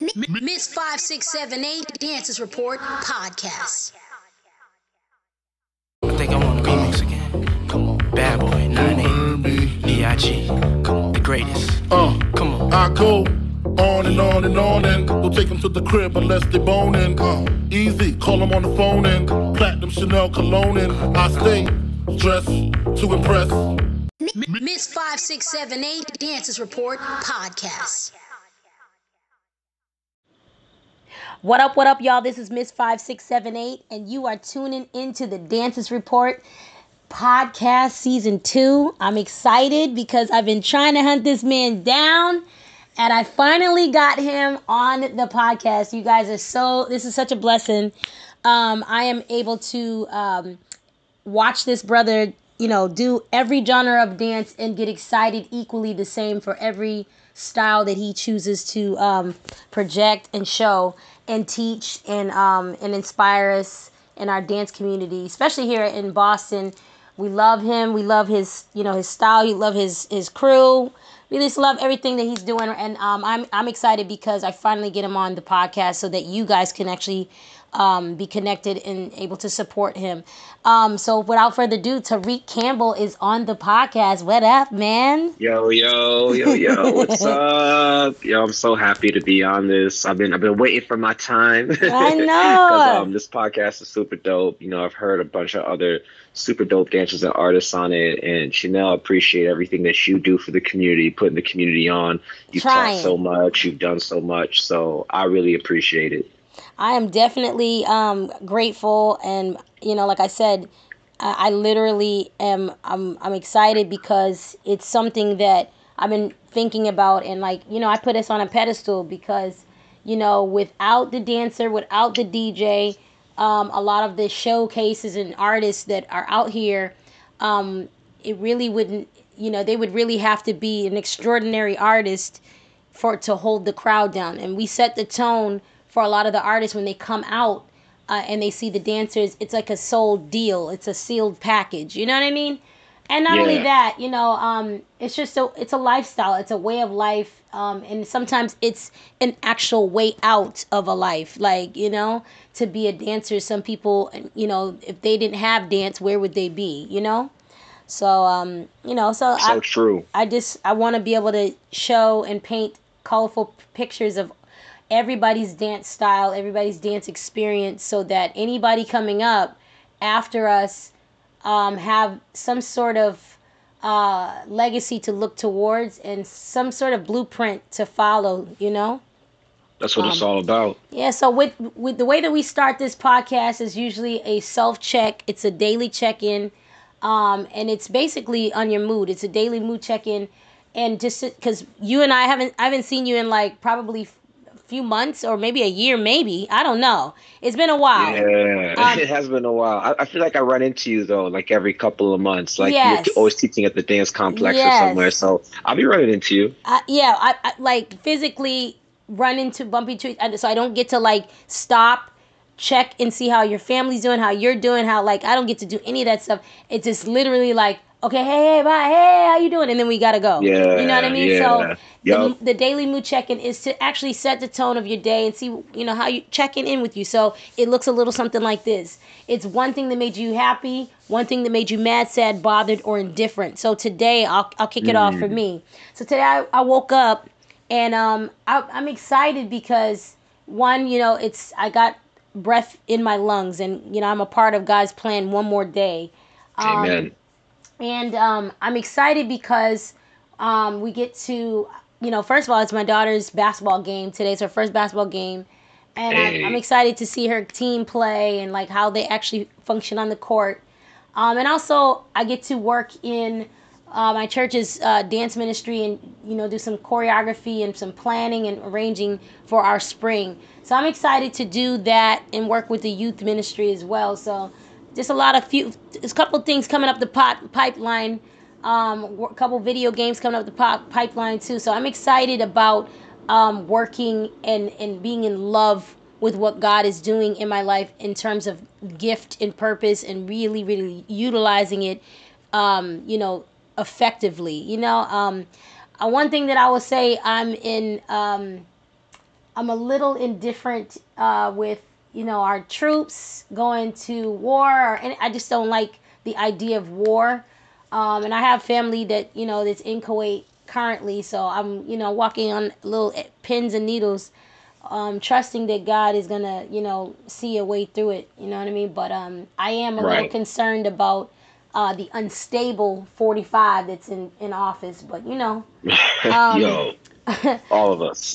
Miss 5678 Dances Report podcast. I think I want a remix again. Come on, Bad Boy 98, B.I.G. Come on, the greatest. Come on. I go on and on and on and don't take them to the crib unless they boning. Easy, call them on the phone and platinum Chanel cologne and I stay dressed to impress. Miss 5678 Dances Report podcast. What up, y'all? This is Miss 5678, and you are tuning into the Dances Report podcast season 2. I'm excited because I've been trying to hunt this man down, and I finally got him on the podcast. You guys are this is such a blessing. I am able to watch this brother, do every genre of dance and get excited equally the same for every style that he chooses to project and show and teach and inspire us in our dance community, especially here in Boston. We love him. We love his, his style. We love his crew. We just love everything that he's doing. And I'm excited because I finally get him on the podcast so that you guys can actually be connected and able to support him. So without further ado, Tariq Campbell is on the podcast. What up, man? Yo, what's up? Yo, I'm so happy to be on this. I've been waiting for my time. I know. Because this podcast is super dope. I've heard a bunch of other super dope dancers and artists on it, and Chanel, I appreciate everything that you do for the community, putting the community on. You've taught so much, you've done so much, so I really appreciate it. I am definitely grateful, and like I said, I literally am. I'm excited because it's something that I've been thinking about, and I put us on a pedestal because without the dancer, without the DJ, a lot of the showcases and artists that are out here, it really wouldn't. They would really have to be an extraordinary artist to hold the crowd down, and we set the tone for a lot of the artists when they come out and they see the dancers. It's like a sold deal. It's a sealed package. You know what I mean? And not only that, it's just it's a lifestyle. It's a way of life. And sometimes it's an actual way out of a life. To be a dancer, some people, if they didn't have dance, where would they be? So, so true. I want to be able to show and paint colorful pictures of everybody's dance style, everybody's dance experience, so that anybody coming up after us have some sort of legacy to look towards and some sort of blueprint to follow, That's what it's all about. Yeah, so with the way that we start this podcast is usually a self-check. It's a daily check-in, and it's basically on your mood. It's a daily mood check-in, and just because you and I haven't seen you in probably few months or maybe a year, maybe. I don't know. It's been a while. Yeah, it has been a while. I feel like I run into you though, every couple of months. You're always teaching at the dance complex or somewhere. So I'll be running into you. I physically run into bumpy trees, so I don't get to stop, check and see how your family's doing, how you're doing, how I don't get to do any of that stuff. It's just literally okay, hey, bye, hey, how you doing? And then we gotta go. Yeah, you know what I mean? Yeah. So the daily mood check-in is to actually set the tone of your day and see, how you checking in with you. So it looks a little something like this. It's one thing that made you happy, one thing that made you mad, sad, bothered, or indifferent. So today I'll kick it off for me. So today I woke up and I'm excited because one, I got breath in my lungs, and I'm a part of God's plan one more day. Amen. And I'm excited because we get to, first of all, it's my daughter's basketball game. Today's her first basketball game. And I'm excited to see her team play and how they actually function on the court. And also I get to work in my church's dance ministry and, do some choreography and some planning and arranging for our spring. So I'm excited to do that and work with the youth ministry as well. So just there's a couple of things coming up the pipeline, a couple video games coming up the pipeline too. So I'm excited about working and being in love with what God is doing in my life in terms of gift and purpose, and really, really utilizing it, effectively. One thing that I will say, I'm in I'm a little indifferent with our troops going to war, and I just don't like the idea of war. And I have family that that's in Kuwait currently, so I'm walking on little pins and needles, trusting that God is gonna see a way through it. You know what I mean? But I am a little concerned about the unstable 45 that's in office. But Yo, all of us.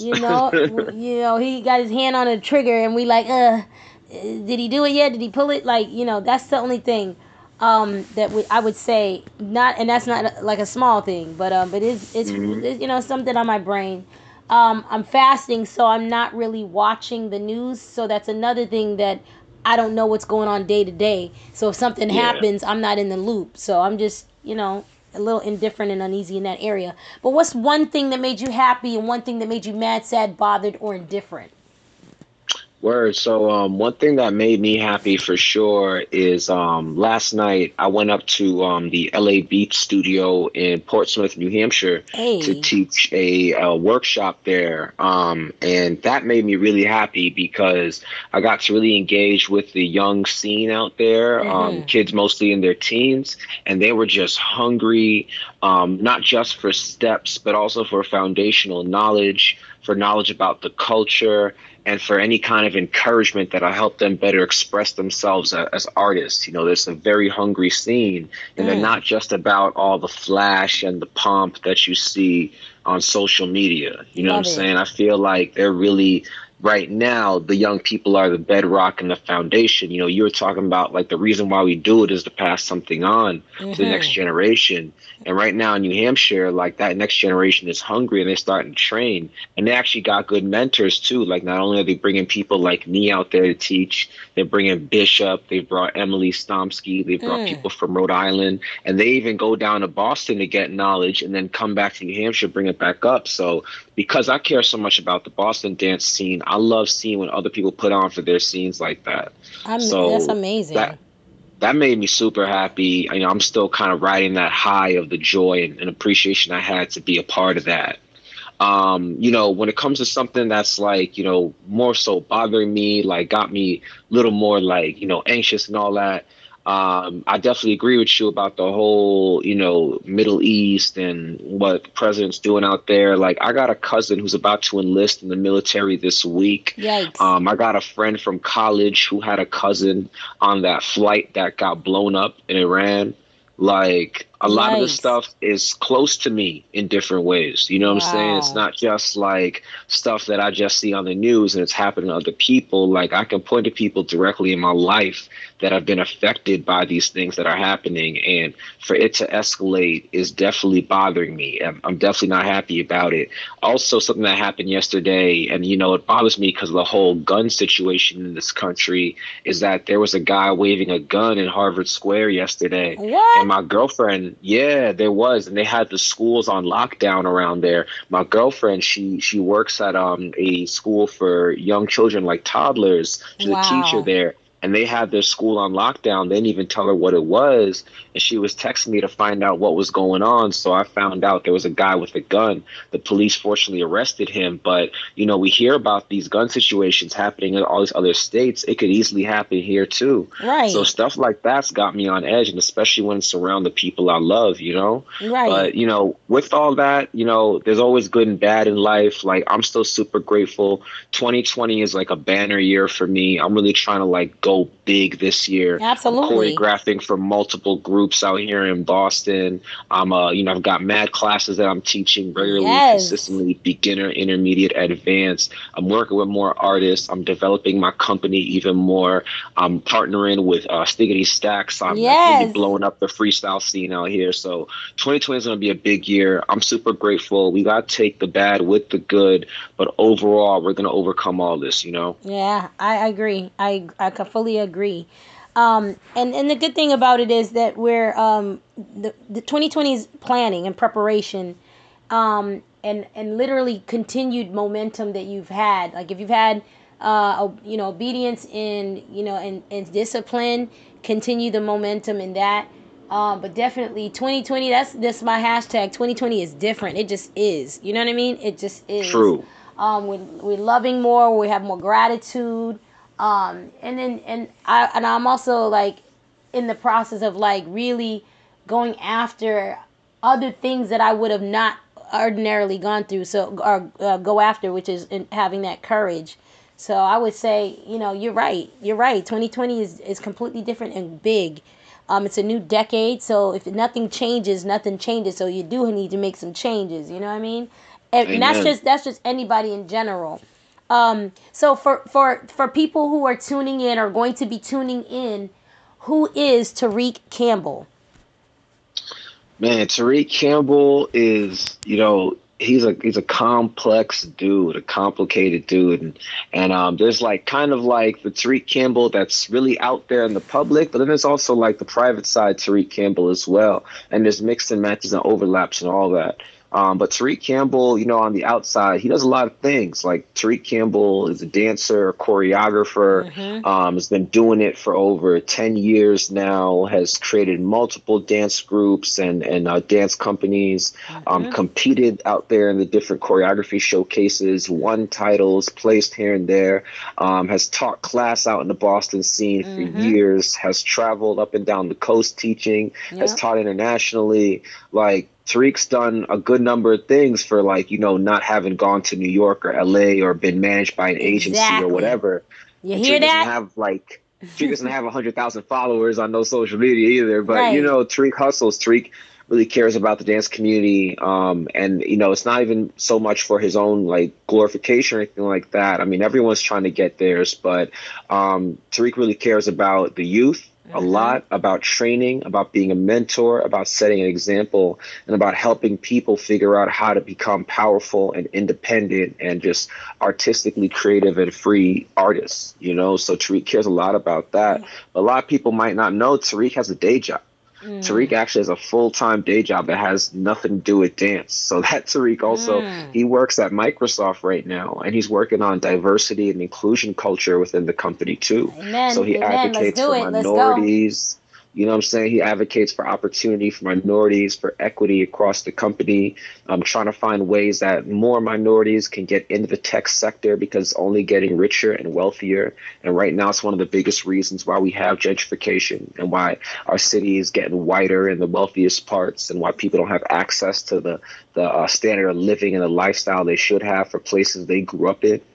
He got his hand on the trigger, and we like, did he do it yet? Did he pull it? Like, that's the only thing that I would say not, and that's not like a small thing, but it's something on my brain. I'm fasting, so I'm not really watching the news. So that's another thing that I don't know what's going on day to day. So if something happens, I'm not in the loop. So I'm just, a little indifferent and uneasy in that area. But what's one thing that made you happy and one thing that made you mad, sad, bothered, or indifferent? Word. So one thing that made me happy for sure is last night I went up to the LA Beat Studio in Portsmouth, New Hampshire to teach a workshop there. And that made me really happy because I got to really engage with the young scene out there, kids mostly in their teens, and they were just hungry, not just for steps, but also for foundational knowledge, for knowledge about the culture, and for any kind of encouragement that'll help them better express themselves as artists. There's a very hungry scene, and they're not just about all the flash and the pomp that you see on social media. You know what I'm saying? I feel like they're really, right now, the young people are the bedrock and the foundation. You were talking about like the reason why we do it is to pass something on to the next generation. And right now in New Hampshire, like that next generation is hungry and they're starting to train. And they actually got good mentors too. Like not only are they bringing people like me out there to teach, they're bringing Bishop, they brought Emily Stomsky, they brought people from Rhode Island, and they even go down to Boston to get knowledge and then come back to New Hampshire, bring it back up. So because I care so much about the Boston dance scene, I love seeing when other people put on for their scenes like that. That's amazing. That made me super happy. I'm still kind of riding that high of the joy and appreciation I had to be a part of that. When it comes to something that's like, more so bothering me, like got me a little more like, anxious and all that. I definitely agree with you about the whole, Middle East and what the president's doing out there. Like, I got a cousin who's about to enlist in the military this week. Yikes. I got a friend from college who had a cousin on that flight that got blown up in Iran. Like, a lot of this stuff is close to me in different ways. You know what I'm saying? It's not just like stuff that I just see on the news and it's happening to other people. Like, I can point to people directly in my life that have been affected by these things that are happening. And for it to escalate is definitely bothering me. I'm definitely not happy about it. Also, something that happened yesterday, and, it bothers me because of the whole gun situation in this country, is that there was a guy waving a gun in Harvard Square yesterday. What? And my girlfriend, yeah, there was, and they had the schools on lockdown around there. My girlfriend, she works at a school for young children, like toddlers. She's a teacher there. And they had their school on lockdown. They didn't even tell her what it was. And she was texting me to find out what was going on. So I found out there was a guy with a gun. The police fortunately arrested him. But, we hear about these gun situations happening in all these other states. It could easily happen here, too. Right. So stuff like that's got me on edge, and especially when it's around the people I love, Right. But, with all that, there's always good and bad in life. Like, I'm still super grateful. 2020 is like a banner year for me. I'm really trying to, like, go big this year. Absolutely. I'm choreographing for multiple groups out here in Boston. I'm I've got mad classes that I'm teaching regularly, consistently, beginner, intermediate, advanced. I'm working with more artists. I'm developing my company even more. I'm partnering with Stiggity Stacks. I'm really blowing up the freestyle scene out here. So 2020 is going to be a big year. I'm super grateful. We got to take the bad with the good, but overall, we're going to overcome all this, Yeah, I agree. I can fully agree. And the good thing about it is that we're the 2020's planning and preparation, and literally continued momentum that you've had. Like if you've had obedience and discipline, continue the momentum in that. But definitely 2020, that's my hashtag. 2020 is different. It just is. You know what I mean? It just is. True. we're loving more. We have more gratitude. I'm also like in the process of like really going after other things that I would have not ordinarily gone through. So or go after, which is in having that courage. So I would say, you're right. You're right. 2020 is completely different and big. It's a new decade, so if nothing changes, nothing changes. So you do need to make some changes. You know what I mean? And that's just anybody in general. So for people who are tuning in or going to be tuning in, who is Tariq Campbell? Man, Tariq Campbell is, he's a complex dude, a complicated dude, and there's like kind of like the Tariq Campbell that's really out there in the public, but then there's also like the private side Tariq Campbell as well, and there's mixed and matches and overlaps and all that. But Tariq Campbell, on the outside, he does a lot of things. Like Tariq Campbell is a dancer, a choreographer, has been doing it for over 10 years now, has created multiple dance groups and dance companies, competed out there in the different choreography showcases, won titles, placed here and there, has taught class out in the Boston scene for years, has traveled up and down the coast teaching, has taught internationally, like, Tariq's done a good number of things for not having gone to New York or LA or been managed by an agency or whatever. You hear that? Tariq doesn't have 100,000 followers on no social media either. But Tariq hustles. Tariq really cares about the dance community. And it's not even so much for his own like glorification or anything like that. I mean, everyone's trying to get theirs, but Tariq really cares about the youth. A lot about training, about being a mentor, about setting an example, and about helping people figure out how to become powerful and independent and just artistically creative and free artists, So Tariq cares a lot about that. But a lot of people might not know Tariq has a day job. Tariq actually has a full-time day job that has nothing to do with dance. So that Tariq also, he works at Microsoft right now, and he's working on diversity and inclusion culture within the company too. Amen. So he advocates for minorities. You know what I'm saying? He advocates for opportunity for minorities, for equity across the company. Trying to find ways that more minorities can get into the tech sector because it's only getting richer and wealthier. And right now, it's one of the biggest reasons why we have gentrification and why our city is getting whiter in the wealthiest parts and why people don't have access to the standard of living and the lifestyle they should have for places they grew up in.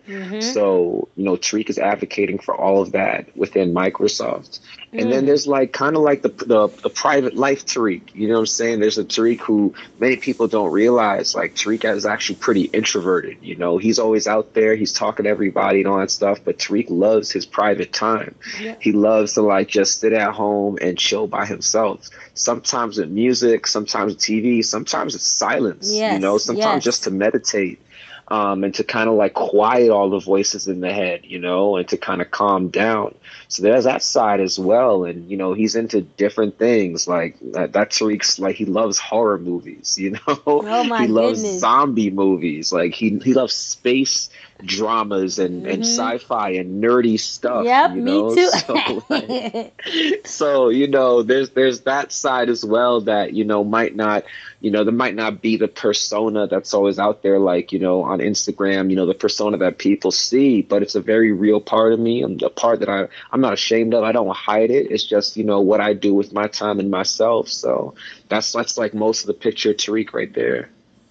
So, Tariq is advocating for all of that within Microsoft. And then there's like kind of like the private life Tariq, you know what I'm saying? There's a Tariq who many people don't realize, like Tariq is actually pretty introverted, he's always out there, he's talking to everybody and all that stuff, but Tariq loves his private time. He loves to like just sit at home and chill by himself. Sometimes with music, sometimes with TV, sometimes it's silence, sometimes just to meditate. And to kind of like quiet all the voices in the head, and to kind of calm down. So there's that side as well. And, he's into different things like that. Tariq's like, he loves horror movies, Oh my he loves goodness. zombie moes. Like he loves space dramas and sci-fi and nerdy stuff. Yep, me too. So there's that side as well that, might not, there might not be the persona that's always out there, like, on Instagram, the persona that people see, but it's a very real part of me, and the part that I'm not ashamed of. I don't hide it. It's just, what I do with my time and myself. So that's like most of the picture of Tariq right there.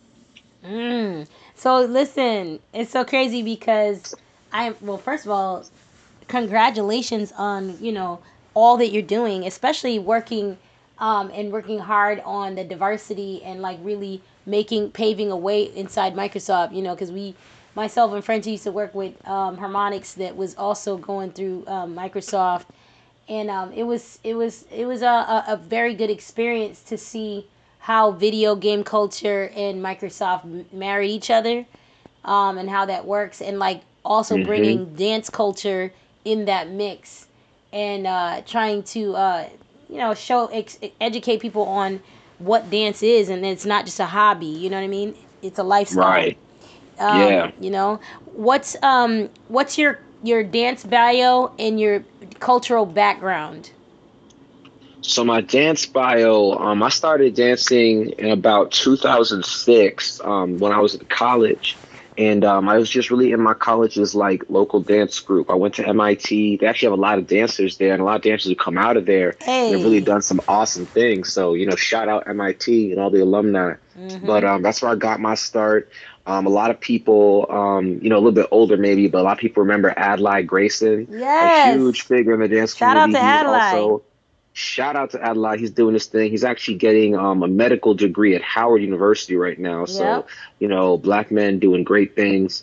So listen, it's so crazy because first of all, congratulations on, all that you're doing, especially working hard on the diversity and like really paving a way inside Microsoft, because myself and Frenchie used to work with Harmonix that was also going through Microsoft, and it was a very good experience to see how video game culture and Microsoft married each other, and how that works, and like also bringing dance culture in that mix, and trying to educate people on what dance is, and it's not just a hobby. You know what I mean? It's a lifestyle. Right. Yeah. What's your dance bio and your cultural background? So my dance bio, I started dancing in about 2006 when I was in college. And I was just really in my college's like local dance group. I went to MIT. They actually have a lot of dancers there, and a lot of dancers who come out of there. Hey. They've really done some awesome things. So, shout out MIT and all the alumni. But that's where I got my start. A lot of people, a little bit older maybe, but a lot of people remember Adlai Grayson. Yes. A huge figure in the dance Shout community. out to Adlai. Shout out to Adlai. He's doing this thing. He's actually getting a medical degree at Howard University right now. So, black men doing great things.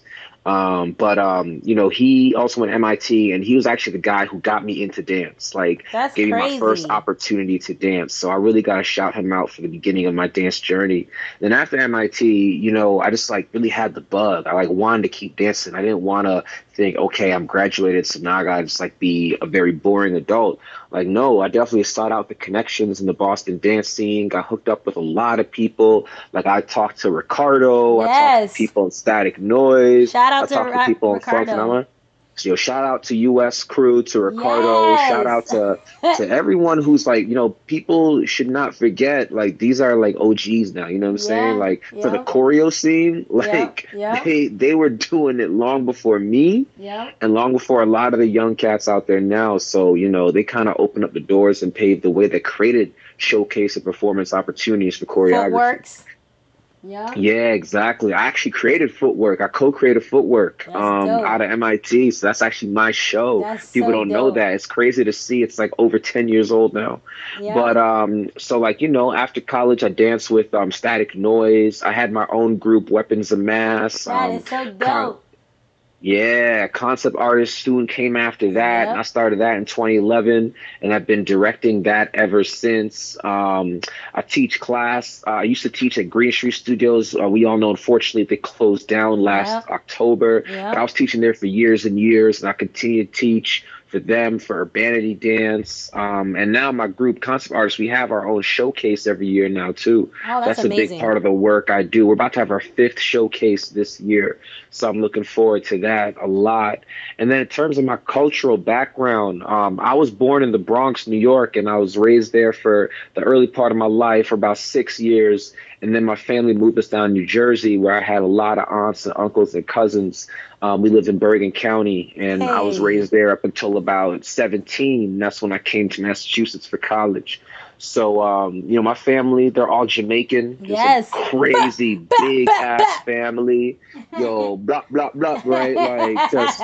He also went to MIT, and he was actually the guy who got me into dance, gave me my first opportunity to dance. So I really got to shout him out for the beginning of my dance journey. Then after MIT, I just really had the bug. I wanted to keep dancing. I didn't want to think, okay, I'm graduated, so now I got to just be a very boring adult. No, I definitely sought out the connections in the Boston dance scene, got hooked up with a lot of people. I talked to Ricardo, yes. I talked to people in Static Noise. Shout out to people Ricardo. So, shout out to US Crew, to Ricardo. Yes. Shout out to everyone who's people should not forget, these are OGs now, you know what I'm saying? For the choreo scene, they were doing it long before me and long before a lot of the young cats out there now. So, they kind of opened up the doors and paved the way that created showcase and performance opportunities for choreography. Footworks. Yeah, exactly. I actually created Footwork. I co-created Footwork out of MIT. So that's actually my show. People don't know that. It's crazy to see. It's over 10 years old now. Yeah. But after college, I danced with Static Noise. I had my own group, Weapons of Mass. That is so dope. Concept Artist soon came after that. And I started that in 2011, and I've been directing that ever since. I teach class. I used to teach at Green Street Studios. We all know, unfortunately, they closed down last October. But I was teaching there for years and years, and I continue to teach for them, for Urbanity Dance. And now my group, Concept Artists, we have our own showcase every year now, too. Oh, that's amazing. A big part of the work I do. We're about to have our 5th showcase this year. So I'm looking forward to that a lot. And then in terms of my cultural background, I was born in the Bronx, New York, and I was raised there for the early part of my life for about 6 years. And then my family moved us down to New Jersey, where I had a lot of aunts and uncles and cousins. We lived in Bergen County, and I was raised there up until about 17. That's when I came to Massachusetts for college. So, my family, they're all Jamaican. Yes. It's a crazy, big-ass family. Yo, blah, blah, blah, right? Just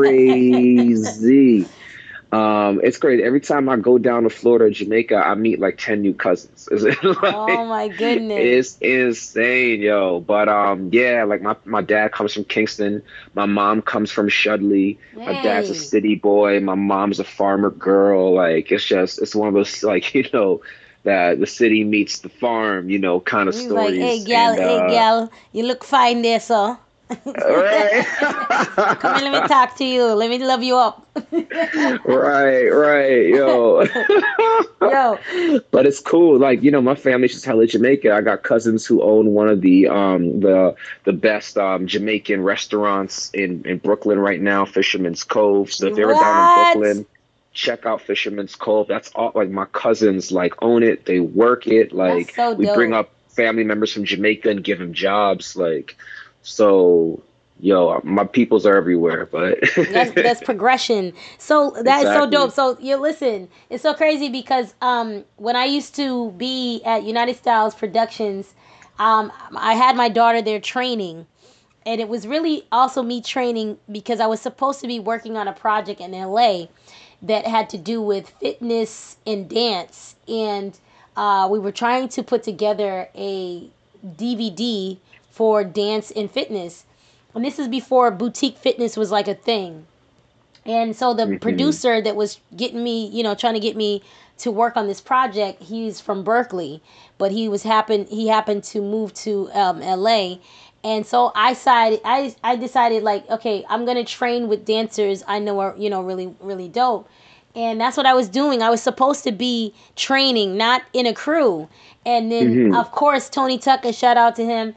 crazy. It's great. Every time I go down to Florida or Jamaica, I meet 10 new cousins. Oh my goodness. It's insane, yo. But my dad comes from Kingston. My mom comes from Shudley. Hey. My dad's a city boy. My mom's a farmer girl. It's one of those that the city meets the farm, kind of He's stories. Hey gal, you look fine there, sir. Right. Come in, let me talk to you. Let me love you up. right, yo. But it's cool. My family's just hella Jamaica. I got cousins who own one of the best Jamaican restaurants in Brooklyn right now, Fisherman's Cove. So if they're down in Brooklyn, check out Fisherman's Cove. That's all. My cousins own it. They work it. That's so we dope. Bring up family members from Jamaica and give them jobs. So, my peoples are everywhere, but that's progression. So that's so dope. So listen, it's so crazy because when I used to be at United Styles Productions, I had my daughter there training, and it was really also me training because I was supposed to be working on a project in LA that had to do with fitness and dance, and we were trying to put together a DVD for dance and fitness. And this is before boutique fitness was a thing. And so the producer that was getting me, trying to get me to work on this project, he's from Berkeley, but he happened to move to LA. And so I decided okay, I'm going to train with dancers I know are, really, really dope. And that's what I was doing. I was supposed to be training, not in a crew. And then, of course, Tony Tucker, shout out to him.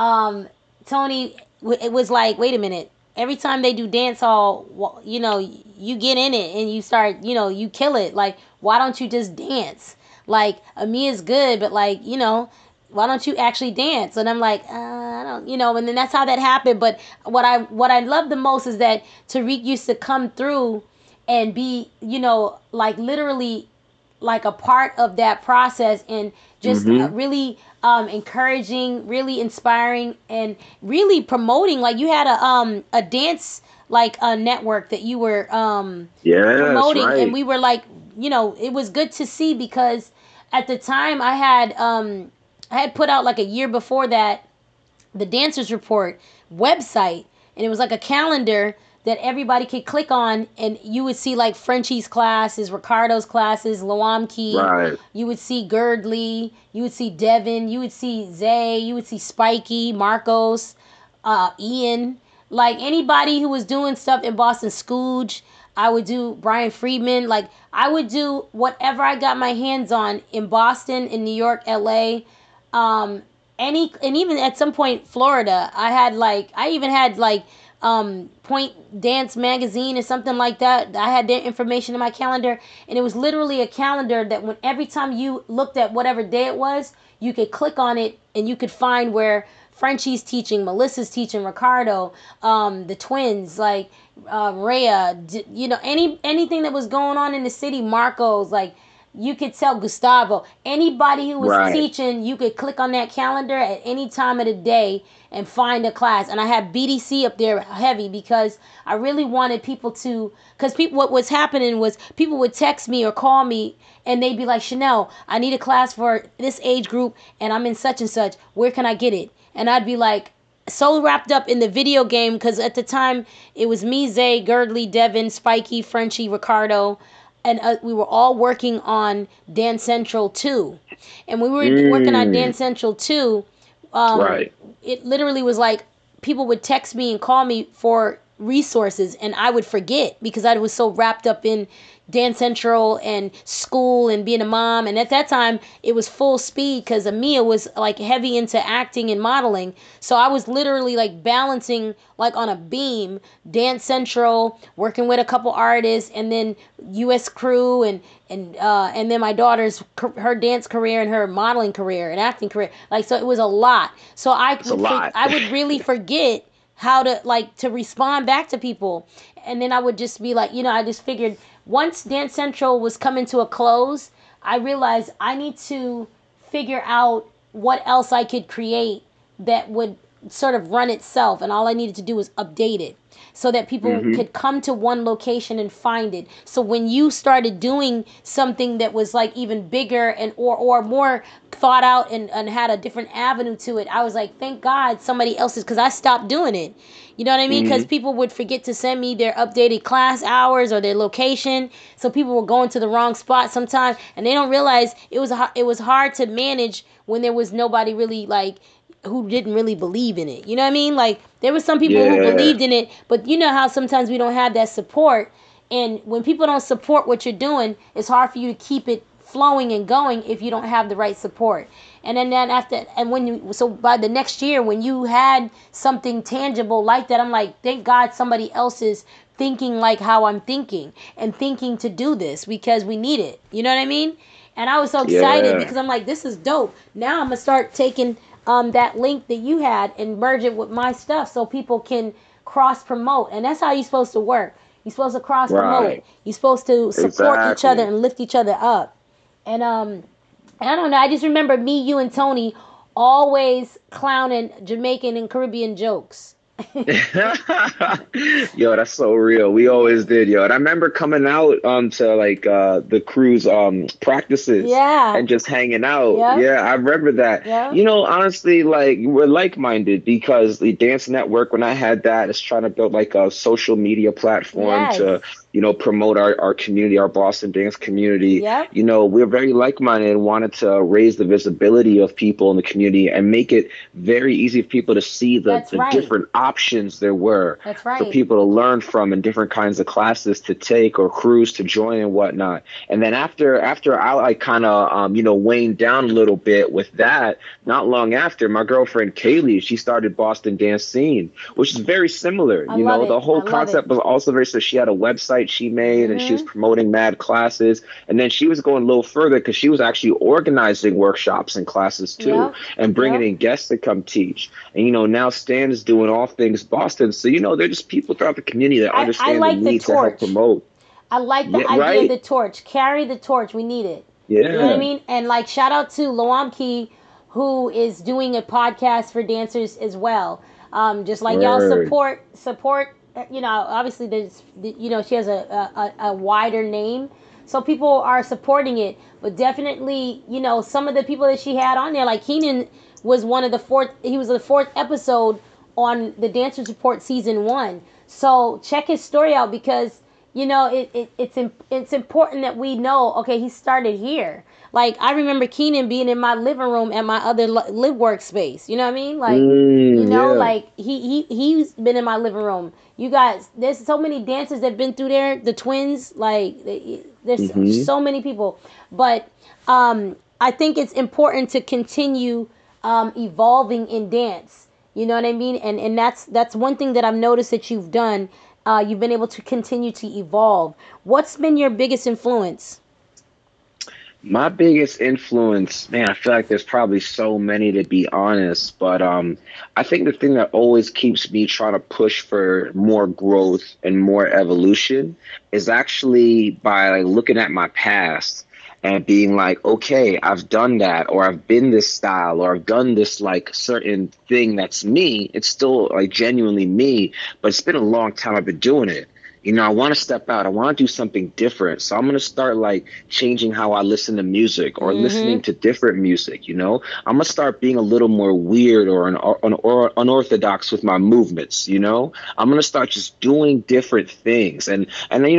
Tony, it was wait a minute. Every time they do dance hall, you get in it and you start, you kill it. Why don't you just dance? Amia's good, but why don't you actually dance? And I'm like, I don't, and then that's how that happened. But what I love the most is that Tariq used to come through and be, like literally like a part of that process, and just really encouraging, really inspiring, and really promoting. Like you had a dance like a network that you were promoting, right. and we were like, it was good to see, because at the time I had put out like a year before that the Dancers Report website, and it was like a calendar that everybody could click on, and you would see like Frenchie's classes, Ricardo's classes, Loam Key. Right. You would see Girdley, you would see Devin, you would see Zay, you would see Spiky, Marcos, Ian, like anybody who was doing stuff in Boston. Scooge. I would do Brian Friedman. Like I would do whatever I got my hands on in Boston, in New York, LA, and even at some point Florida. I even had Point Dance Magazine or something like that. I had their information in my calendar, and it was literally a calendar that when every time you looked at whatever day it was, you could click on it and you could find where Frenchie's teaching, Melissa's teaching, Ricardo, the twins, like Rhea, anything that was going on in the city, Marcos, like you could tell Gustavo, anybody who was teaching, you could click on that calendar at any time of the day and find a class. And I had BDC up there heavy, because I really wanted people to, because what was happening was people would text me or call me and they'd be like, Chanel, I need a class for this age group and I'm in such and such. Where can I get it? And I'd be like, so wrapped up in the video game, because at the time it was me, Zay, Girdley, Devin, Spiky, Frenchie, Ricardo, and we were all working on Dance Central 2. And we were working on Dance Central 2. It literally was like people would text me and call me for resources, and I would forget because I was so wrapped up in Dance Central and school and being a mom. And at that time it was full speed because Amia was like heavy into acting and modeling, so I was literally like balancing like on a beam, Dance Central, working with a couple artists, and then US Crew, and then my daughter's her dance career and her modeling career and acting career. Like, so it was a lot. So I would really forget how to respond back to people. And then I would just be like, I just figured once Dance Central was coming to a close, I realized I need to figure out what else I could create that would sort of run itself, and all I needed to do was update it so that people could come to one location and find it. So when you started doing something that was like even bigger and or more thought out and had a different avenue to it, I was like, thank God somebody else is, because I stopped doing it. You know what I mean? Because people would forget to send me their updated class hours or their location, so people were going to the wrong spot sometimes, and they don't realize it was hard to manage when there was nobody really like who didn't really believe in it. You know what I mean? Like there were some people who believed in it, but you know how sometimes we don't have that support, and when people don't support what you're doing, it's hard for you to keep it flowing and going if you don't have the right support. And then so by the next year when you had something tangible like that, I'm like, thank God somebody else is thinking like how I'm thinking and thinking to do this, because we need it. You know what I mean? And I was so excited because I'm like, this is dope. Now I'm gonna start taking that link that you had and merge it with my stuff so people can cross promote. And that's how you're supposed to work. You're supposed to cross promote. You're supposed to support each other and lift each other up. And I don't know, I just remember me, you, and Tony always clowning Jamaican and Caribbean jokes. Yo, that's so real. We always did, yo. And I remember coming out to like the crew's practices and just hanging out. Yeah, I remember that. Honestly, like we're like-minded, because the Dance Network, when I had that, is trying to build like a social media platform to promote our community, our Boston dance community. We're very like-minded and wanted to raise the visibility of people in the community and make it very easy for people to see the different options there were That's for right. people to learn from and different kinds of classes to take or crews to join and whatnot. And then after I like kind of waned down a little bit with that, not long after, my girlfriend Kaylee, she started Boston Dance Scene, which is very similar. I love it. The whole I love concept it. was also very, so she had a website she made and she was promoting mad classes. And then she was going a little further because she was actually organizing workshops and classes too, Yep. and bringing Yep. in guests to come teach. And now Stan is doing all things Boston. So they're just people throughout the community that I understand the like the need to help torch. promote. I like the Yeah, idea of right. the torch. Carry the torch. We need it. You know what I Yeah. mean? And like shout out to Loamki, who is doing a podcast for dancers as well. Just like y'all Word. support. Obviously there's she has a wider name, so people are supporting it. But definitely, some of the people that she had on there, like Keenan was one of the fourth. He was the fourth episode on the Dancers Report season 1. So check his story out because it's important that we know. Okay, he started here. Like I remember Keenan being in my living room at my other live workspace. You know what I mean? Like Yeah. like he's been in my living room. You guys, there's so many dancers that have been through there. The twins, like there's so many people. But I think it's important to continue evolving in dance. You know what I mean? And that's one thing that I've noticed that you've done. You've been able to continue to evolve. What's been your biggest influence? My biggest influence, man, I feel like there's probably so many to be honest, but I think the thing that always keeps me trying to push for more growth and more evolution is actually by like looking at my past and being like, okay, I've done that, or I've been this style, or I've done this like certain thing that's me. It's still like genuinely me, but it's been a long time I've been doing it. I want to step out. I want to do something different. So I'm going to start like changing how I listen to music or listening to different music. I'm going to start being a little more weird or unorthodox with my movements. I'm going to start just doing different things. And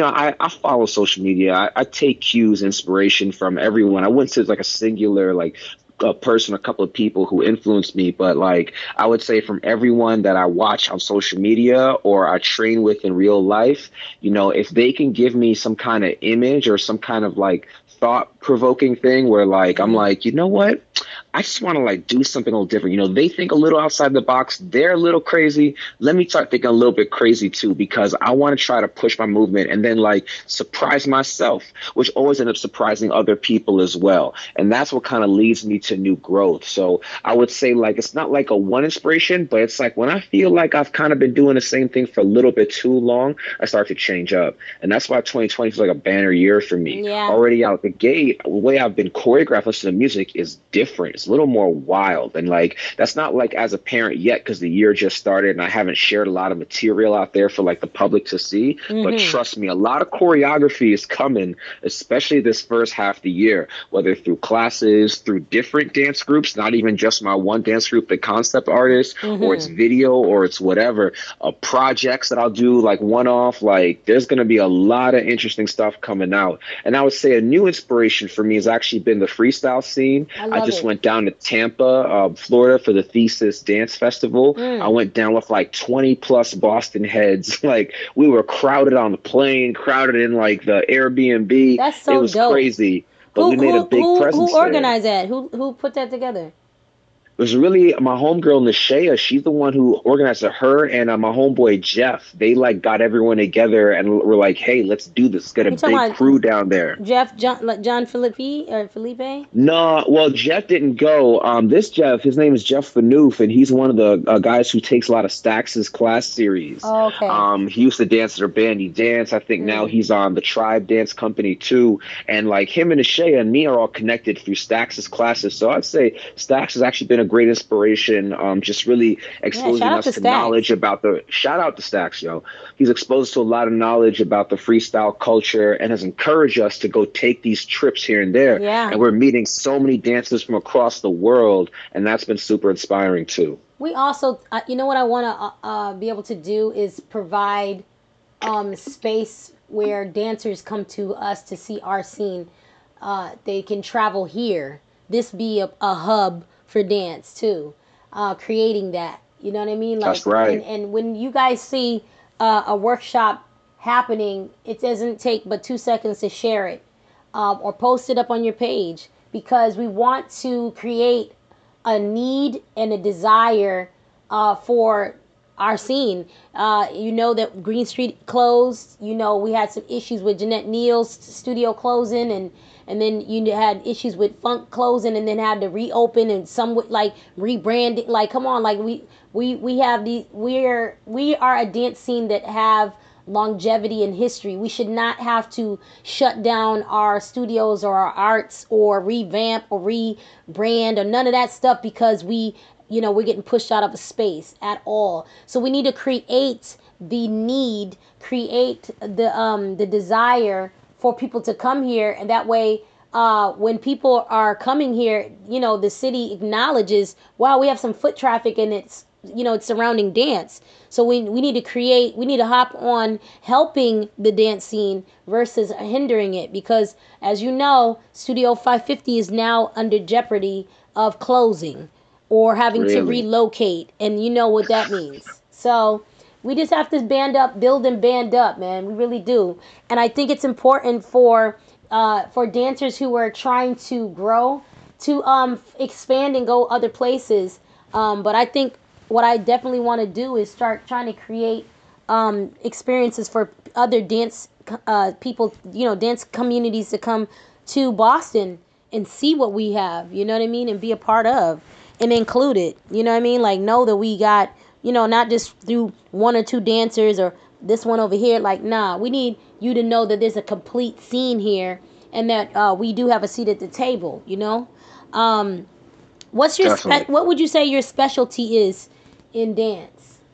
I follow social media. I take cues, inspiration from everyone. I wouldn't say it's like a singular, like a person, a couple of people who influenced me, but like I would say from everyone that I watch on social media or I train with in real life, if they can give me some kind of image or some kind of like thought provoking thing where like I'm like, you know what? I just want to like do something a little different. They think a little outside the box. They're a little crazy. Let me start thinking a little bit crazy too, because I want to try to push my movement and then like surprise myself, which always ends up surprising other people as well. And that's what kind of leads me to new growth. So I would say like, it's not like a one inspiration, but it's like when I feel like I've kind of been doing the same thing for a little bit too long, I start to change up. And that's why 2020 feels like a banner year for me. Yeah. Already out the gate, the way I've been choreographed listening to music is different. It's a little more wild. And like, that's not like as a parent yet, because the year just started and I haven't shared a lot of material out there for like the public to see. But trust me, a lot of choreography is coming, especially this first half of the year, whether through classes, through different dance groups, not even just my one dance group, the concept artist, or it's video, or it's whatever, projects that I'll do like one-off. Like there's going to be a lot of interesting stuff coming out. And I would say a new inspiration for me has actually been the freestyle scene. I just went down to Tampa, Florida for the Thesis Dance Festival. I went down with like 20 plus Boston heads. Like we were crowded on the plane, crowded in like the Airbnb. That's so it was dope. Crazy. But we made a big presence. Who organized that? Who put that together? It was really my homegirl Nashaya. She's the one who organized it. Her and my homeboy Jeff. They like got everyone together and were like, "Hey, let's do this. Get a big crew down there." Jeff, John Felipe or Felipe? No, well, Jeff didn't go. This Jeff, his name is Jeff Fanoof, and he's one of the guys who takes a lot of Stax's class series. Oh, okay. He used to dance at her band. He danced. I think now he's on the Tribe Dance Company too. And like him and Nashaya and me are all connected through Stax's classes. So I'd say Stax has actually been a great inspiration, just really exposing us to knowledge about shout out to Stax, yo. He's exposed to a lot of knowledge about the freestyle culture and has encouraged us to go take these trips here and there. Yeah. And we're meeting so many dancers from across the world, and that's been super inspiring too. We also, what I want to be able to do is provide space where dancers come to us to see our scene. They can travel here. This be a hub for dance too, creating that. You know what I mean? Like, That's right. and when you guys see a workshop happening, it doesn't take but 2 seconds to share it, or post it up on your page, because we want to create a need and a desire for our scene. You know that Green Street closed. You know we had some issues with Jeanette Neal's studio closing, and then you had issues with Funk closing, and then had to reopen, and some with like rebranding. Like, come on, like we have these. We are a dance scene that have longevity and history. We should not have to shut down our studios or our arts or revamp or rebrand or none of that stuff because we're getting pushed out of a space at all. So we need to create the need, create the desire for people to come here, and that way when people are coming here, the city acknowledges, wow, we have some foot traffic and it's surrounding dance. So we need to hop on helping the dance scene versus hindering it, because as you know, Studio 550 is now under jeopardy of closing or having to relocate, and you know what that means. So we just have to band up, build and band up, man. We really do. And I think it's important for dancers who are trying to grow to expand and go other places. But I think what I definitely want to do is start trying to create experiences for other dance people, dance communities to come to Boston and see what we have, you know what I mean, and be a part of and include it, you know what I mean, like know that we got, not just through one or two dancers or this one over here, like, nah, we need you to know that there's a complete scene here and that we do have a seat at the table, What's your what would you say your specialty is in dance?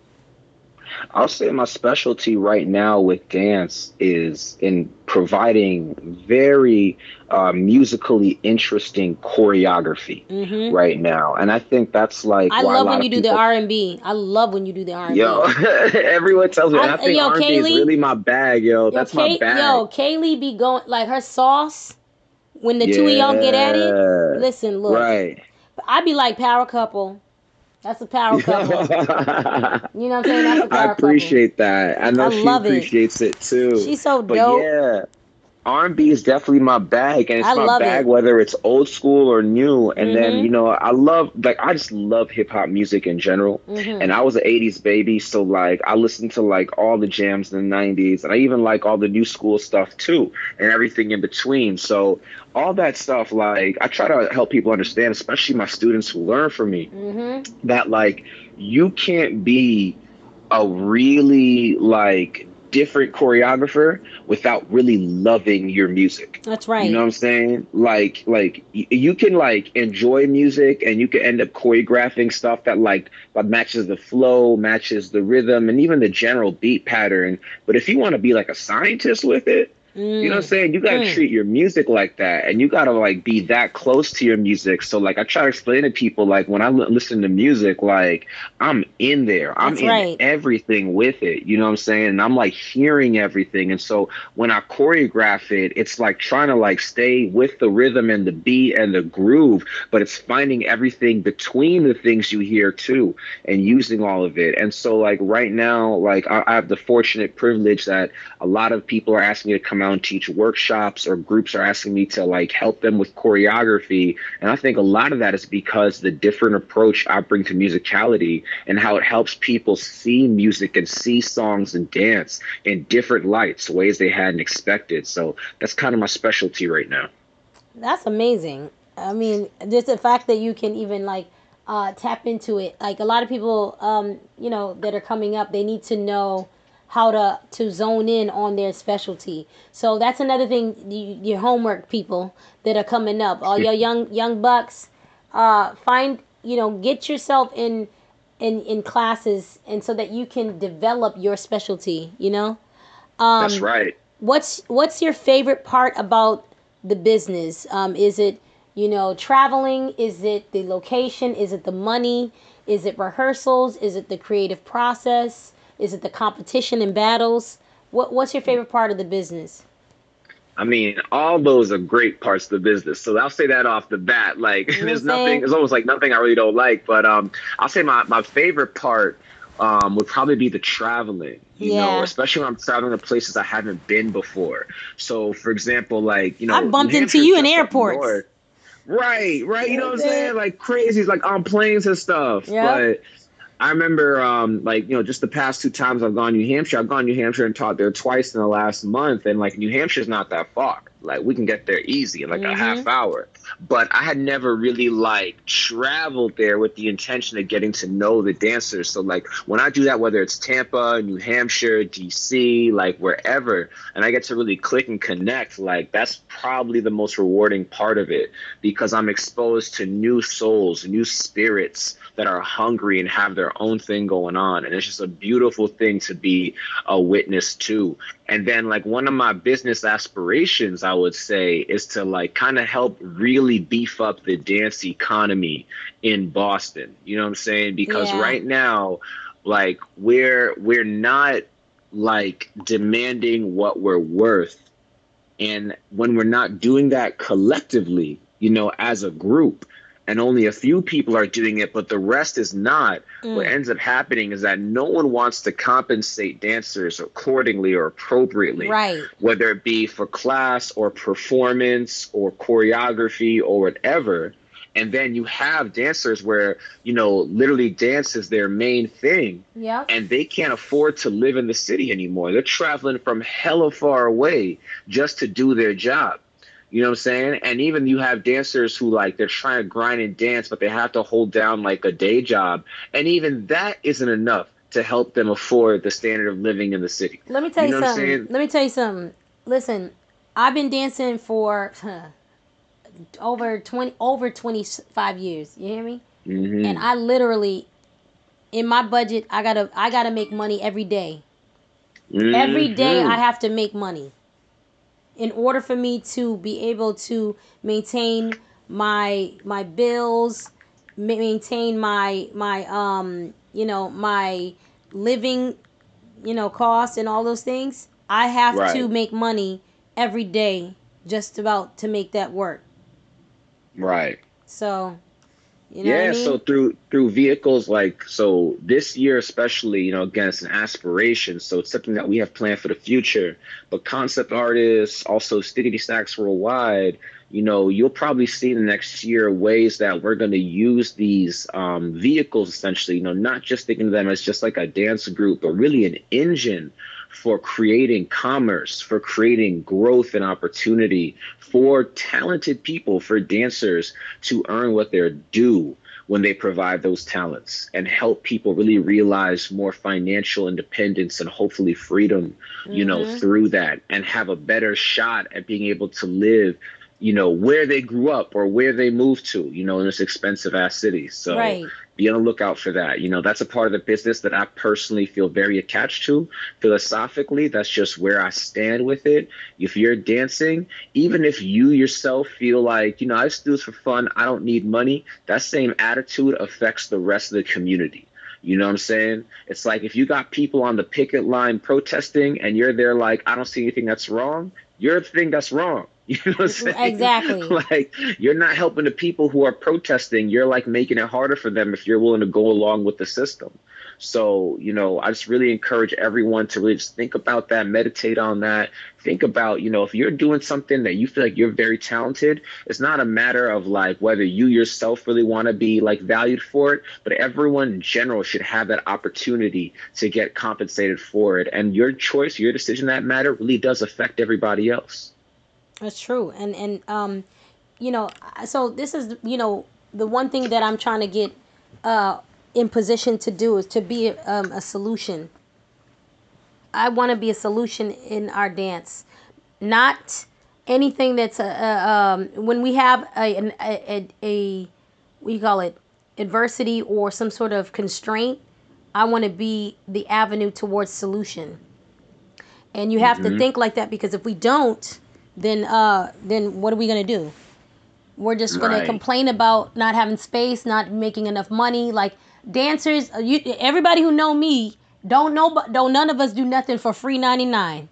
I'll say my specialty right now with dance is in providing very musically interesting choreography right now, and I think that's like I love when you do the R&B. I love when you do the R&B. Yo, everyone tells me, and I think R&B is really my bag, yo. That's my bag. Yo, Kaylee be going like her sauce when the two of y'all get at it. Listen, look, right. I be like power couple. That's a power couple. You know what I'm saying? That's a power I appreciate couple. That. I know she appreciates it too. She's so dope. But yeah, R&B is definitely my bag, and it's my bag whether it's old school or new. And then I just love hip hop music in general. And I was an '80s baby, so like I listened to like all the jams in the '90s, and I even like all the new school stuff too, and everything in between. So all that stuff, like I try to help people understand, especially my students who learn from me, that like you can't be a really like different choreographer without really loving your music. That's right. You know what I'm saying? Like you can like enjoy music and you can end up choreographing stuff that like matches the flow, matches the rhythm, and even the general beat pattern. But if you want to be like a scientist with it, you know what I'm saying? You got to treat your music like that, and you got to like be that close to your music. So like I try to explain to people, like when I listen to music, like I'm in there. I'm in everything with it. You know what I'm saying? And I'm like hearing everything. And so when I choreograph it, it's like trying to like stay with the rhythm and the beat and the groove, but it's finding everything between the things you hear too and using all of it. And so like right now, like I have the fortunate privilege that a lot of people are asking me to come out and teach workshops, or groups are asking me to like help them with choreography. And I think a lot of that is because the different approach I bring to musicality and how it helps people see music and see songs and dance in different lights, ways they hadn't expected. So that's kind of my specialty right now. That's amazing. I mean, just the fact that you can even like tap into it. Like a lot of people, that are coming up, they need to know how to zone in on their specialty. So that's another thing, your homework, people that are coming up, all your young bucks, get yourself in classes, and so that you can develop your specialty. That's right. What's your favorite part about the business? Is it traveling? Is it the location? Is it the money? Is it rehearsals? Is it the creative process? Is it the competition and battles? What's your favorite part of the business? I mean, all those are great parts of the business. So I'll say that off the bat. Like, there's almost like nothing I really don't like. But I'll say my favorite part would probably be the traveling, you know, especially when I'm traveling to places I haven't been before. So, for example, like, you know, I bumped into you in airports. Right. You know what I'm saying? Like crazy, like on planes and stuff. Yep. But I remember, like, you know, just the past 2 times I've gone to New Hampshire. I've gone to New Hampshire and taught there twice in the last month. And, like, New Hampshire's not that far. Like, we can get there easy in, like, a half hour. But I had never really, like, traveled there with the intention of getting to know the dancers. So, like, when I do that, whether it's Tampa, New Hampshire, D.C., like, wherever, and I get to really click and connect, like, that's probably the most rewarding part of it. Because I'm exposed to new souls, new spirits that are hungry and have their own thing going on. And it's just a beautiful thing to be a witness to. And then, like, one of my business aspirations, I would say, is to, like, kind of help really beef up the dance economy in Boston. You know what I'm saying? Because right now, like, we're not, like, demanding what we're worth. And when we're not doing that collectively, you know, as a group, and only a few people are doing it, but the rest is not, what ends up happening is that no one wants to compensate dancers accordingly or appropriately, whether it be for class or performance or choreography or whatever. And then you have dancers where, you know, literally dance is their main thing. And they can't afford to live in the city anymore. They're traveling from hella far away just to do their job. You know what I'm saying? And even you have dancers who, like, they're trying to grind and dance, but they have to hold down, like, a day job. And even that isn't enough to help them afford the standard of living in the city. Let me tell you something. Listen, I've been dancing for over 25 years. You hear me? And I literally, in my budget, I gotta make money every day. Every day I have to make money. In order for me to be able to maintain my bills, maintain my you know, my living, you know, costs and all those things, I have to make money every day just about to make that work. So, you know what I mean? So through vehicles, like, so this year especially, you know, again, it's an aspiration, so it's something that we have planned for the future. But concept artists, also Stickity Stacks Worldwide, you know, you'll probably see in the next year ways that we're going to use these vehicles, essentially, you know, not just thinking of them as just like a dance group, but really an engine for creating commerce, for creating growth and opportunity for talented people, for dancers to earn what they're due when they provide those talents and help people really realize more financial independence and hopefully freedom, you know, through that, and have a better shot at being able to live, you know, where they grew up or where they moved to, you know, in this expensive ass city. So be on the lookout for that. You know, that's a part of the business that I personally feel very attached to. Philosophically, that's just where I stand with it. If you're dancing, even if you yourself feel like, you know, I just do this for fun, I don't need money, that same attitude affects the rest of the community. You know what I'm saying? It's like if you got people on the picket line protesting and you're there like, I don't see anything that's wrong, you're the thing that's wrong. You know what I'm saying? Exactly. Like, you're not helping the people who are protesting. You're, like, making it harder for them if you're willing to go along with the system. So, you know, I just really encourage everyone to really just think about that, meditate on that. Think about, you know, if you're doing something that you feel like you're very talented, it's not a matter of, like, whether you yourself really want to be, like, valued for it, but everyone in general should have that opportunity to get compensated for it. And your choice, your decision that matter really does affect everybody else. That's true. And you know, so this is, you know, the one thing that I'm trying to get in position to do is to be a solution. I want to be a solution in our dance, not anything that's when we have a what do you call it, adversity or some sort of constraint. I want to be the avenue towards solution, and you have to think like that, because if we don't, then what are we gonna do? We're just gonna complain about not having space, not making enough money. Like dancers, everybody who know me don't none of us do nothing for free 99.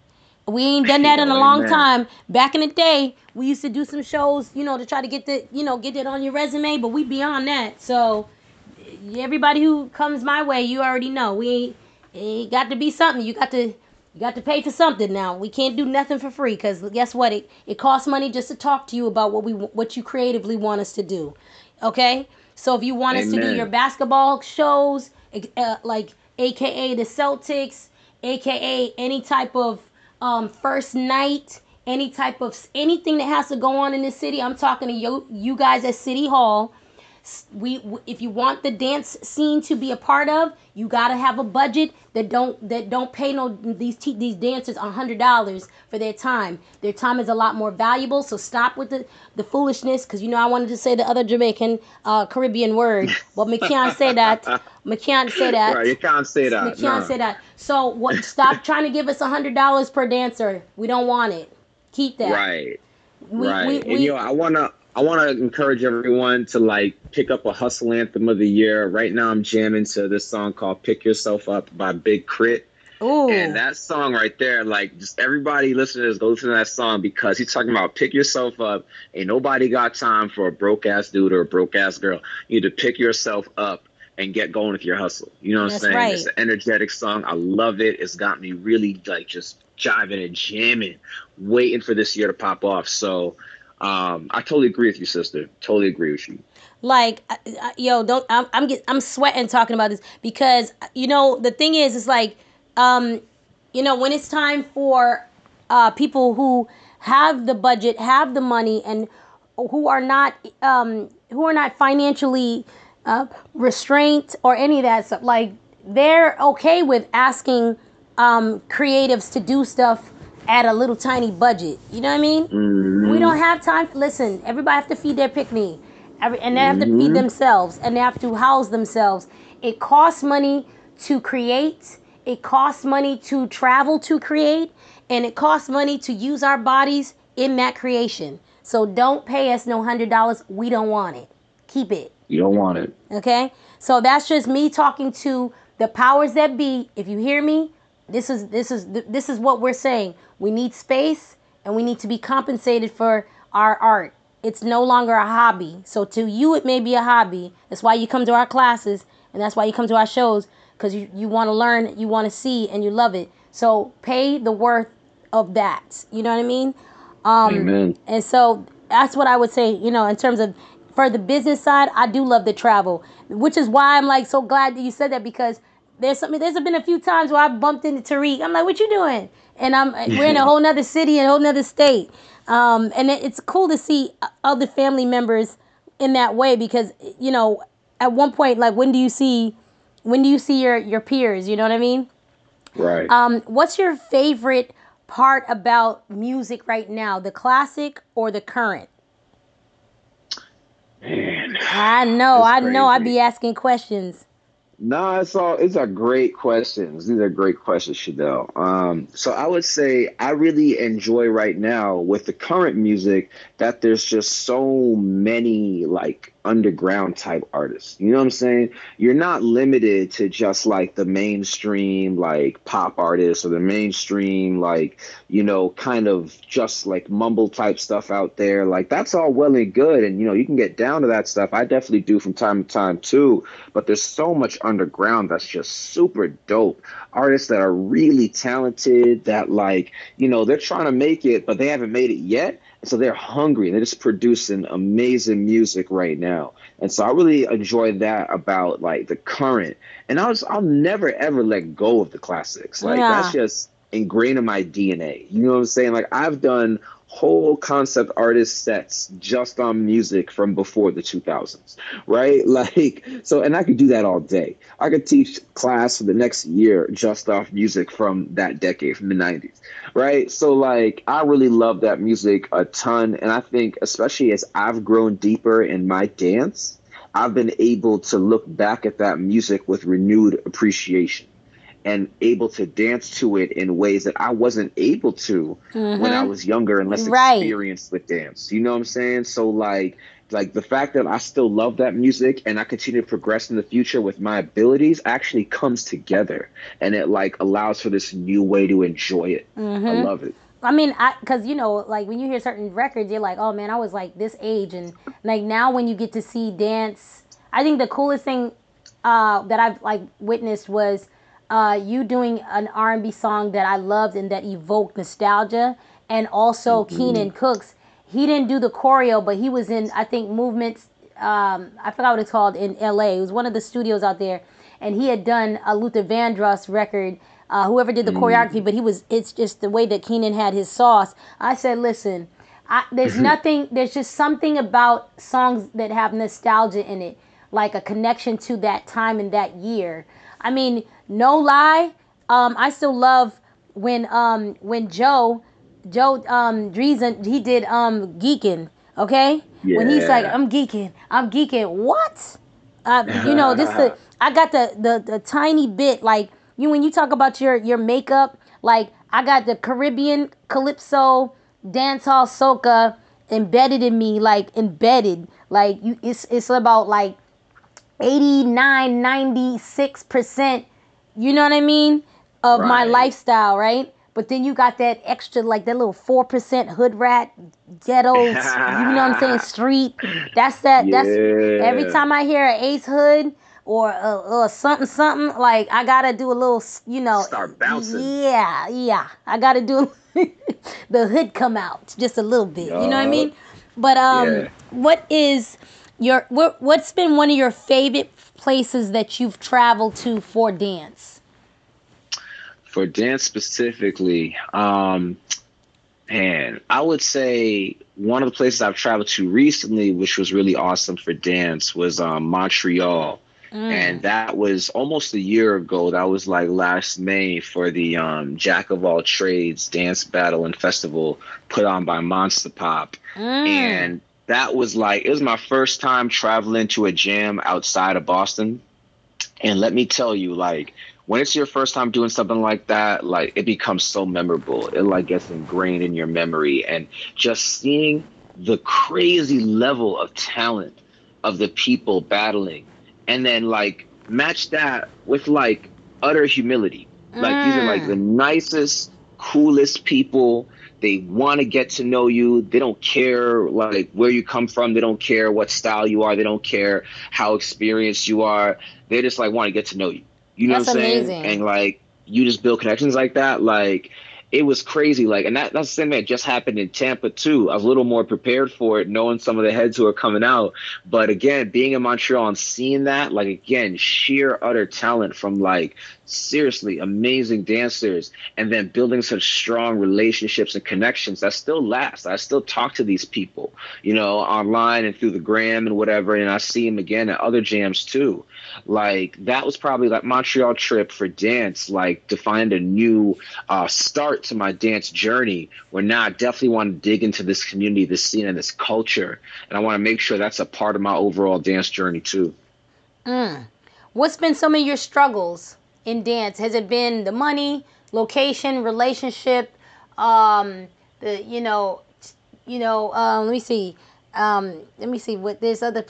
We ain't done that in a long time. Back in the day, we used to do some shows, to try to get get that on your resume, but we beyond that. So everybody who comes my way, you already know. We ain't got to be something. You got to pay for something now. We can't do nothing for free because guess what? It costs money just to talk to you about what you creatively want us to do. Okay? So if you want us to do your basketball shows, like AKA the Celtics, AKA any type of first night, anything that has to go on in the city, I'm talking to you guys at City Hall. If you want the dance scene to be a part of, you gotta have a budget that don't pay these dancers $100 for their time. Their time is a lot more valuable. So stop with the foolishness, because I wanted to say the other Jamaican Caribbean word, but me can't say that. Me can't say that. Right, you can't say that. Me can't say that. So what? Stop trying to give us $100 per dancer. We don't want it. Keep that. Right. And I wanna encourage everyone to pick up a hustle anthem of the year. Right now I'm jamming to this song called Pick Yourself Up by Big Crit. Ooh. And that song right there, just everybody listeners, go listen to that song, because he's talking about pick yourself up. Ain't nobody got time for a broke ass dude or a broke ass girl. You need to pick yourself up and get going with your hustle. You know what I'm saying? Right. It's an energetic song. I love it. It's got me really just jiving and jamming, waiting for this year to pop off. So I totally agree with you, sister. Totally agree with you. I'm sweating talking about this, because the thing is, it's when it's time for people who have the budget, have the money, and who are not financially restraint or any of that stuff, they're okay with asking creatives to do stuff at a little tiny budget. You know what I mean? Mm-hmm. We don't have time. Listen, everybody have to feed their pick-me. And they have to feed themselves, and they have to house themselves. It costs money to create. It costs money to travel to create. And it costs money to use our bodies in that creation. So don't pay us no $100. We don't want it. Keep it. You don't want it. Okay? So that's just me talking to the powers that be. If you hear me, this is what we're saying. We need space, and we need to be compensated for our art. It's no longer a hobby. So to you, it may be a hobby. That's why you come to our classes, and that's why you come to our shows, because you want to learn, you want to see, and you love it. So pay the worth of that. You know what I mean? Amen. And so that's what I would say, in terms of, for the business side, I do love to travel, which is why I'm so glad that you said that, because there's been a few times where I bumped into Tariq. I'm like, what you doing? And we're in a whole nother city, a whole nother state. And it's cool to see other family members in that way, because, at one point, when do you see your peers? You know what I mean? Right. What's your favorite part about music right now, the classic or the current? Man, I know. I'd be asking questions. No, it's a great questions. These are great questions, Shadell. So I would say I really enjoy right now with the current music that there's just so many underground type artists. You know what I'm saying? You're not limited to just the mainstream pop artists, or the mainstream kind of just mumble type stuff out there. That's all well and good, and you can get down to that stuff. I definitely do from time to time too. But there's so much underground that's just super dope. Artists that are really talented, that they're trying to make it, but they haven't made it yet. So they're hungry, and they're just producing amazing music right now. And so I really enjoy that about the current. And I'll never ever let go of the classics. That's just ingrained in my DNA. You know what I'm saying? I've done whole concept artist sets just on music from before the 2000s, right? So, and I could do that all day. I could teach class for the next year just off music from that decade, from the 90s, right? So I really love that music a ton. And I think especially as I've grown deeper in my dance, I've been able to look back at that music with renewed appreciation, and able to dance to it in ways that I wasn't able to when I was younger and less experienced with dance. You know what I'm saying? So like the fact that I still love that music and I continue to progress in the future with my abilities actually comes together, and it like allows for this new way to enjoy it. I love it. I mean, because like when you hear certain records, you're like, oh man, I was like this age, and like now when you get to see dance, I think the coolest thing that I've like witnessed was you doing an R&B song that I loved and that evoked nostalgia, and also Keenan Cooks. He didn't do the choreo, but he was in, I think, Movements. I forgot what it's called, in L.A. It was one of the studios out there, and he had done a Luther Vandross record. Whoever did the choreography, but it's just the way that Keenan had his sauce. I said, listen, there's just something about songs that have nostalgia in it, like a connection to that time and that year. I mean, no lie, I still love when Joe Dreesen, he did Geekin', okay? Yeah. When he's like, I'm geeking. What? I got the tiny bit, like, when you talk about your makeup, like I got the Caribbean calypso dancehall soca embedded in me, like it's about like 89, 96%, you know what I mean, of my lifestyle, right? But then you got that extra, like that little 4% hood rat, ghetto, you know what I'm saying, street. That's every time I hear an Ace Hood or something, like I gotta do a little, start bouncing. Yeah, I gotta do the hood come out just a little bit. You know what I mean? But what's been one of your favorite places that you've traveled to for dance? For dance specifically, and I would say one of the places I've traveled to recently, which was really awesome for dance, was Montreal. And that was almost a year ago. That was like last May for the Jack of All Trades dance battle and festival put on by Monster Pop. And that was like, it was my first time traveling to a jam outside of Boston. And let me tell you, like, when it's your first time doing something like that, like, it becomes so memorable. It like gets ingrained in your memory. And just seeing the crazy level of talent of the people battling, and then like match that with like utter humility. Like these are like the nicest, coolest people. They want to get to know you. They don't care like where you come from. They don't care what style you are. They don't care how experienced you are. They just like want to get to know you. You know what I'm saying? Amazing. And like you just build connections like that. Like it was crazy. Like, and that's the same that just happened in Tampa too. I was a little more prepared for it, knowing some of the heads who are coming out. But again, being in Montreal and seeing that, like, again, sheer utter talent from like seriously amazing dancers, and then building such strong relationships and connections that still last. I still talk to these people, online and through the gram and whatever. And I see them again at other jams too. Like that was probably like Montreal trip for dance, like to find a new start to my dance journey, where now I definitely want to dig into this community, this scene, and this culture. And I want to make sure that's a part of my overall dance journey too. What's been some of your struggles in dance? Has it been the money, location, relationship, let me see. Let me see what there's other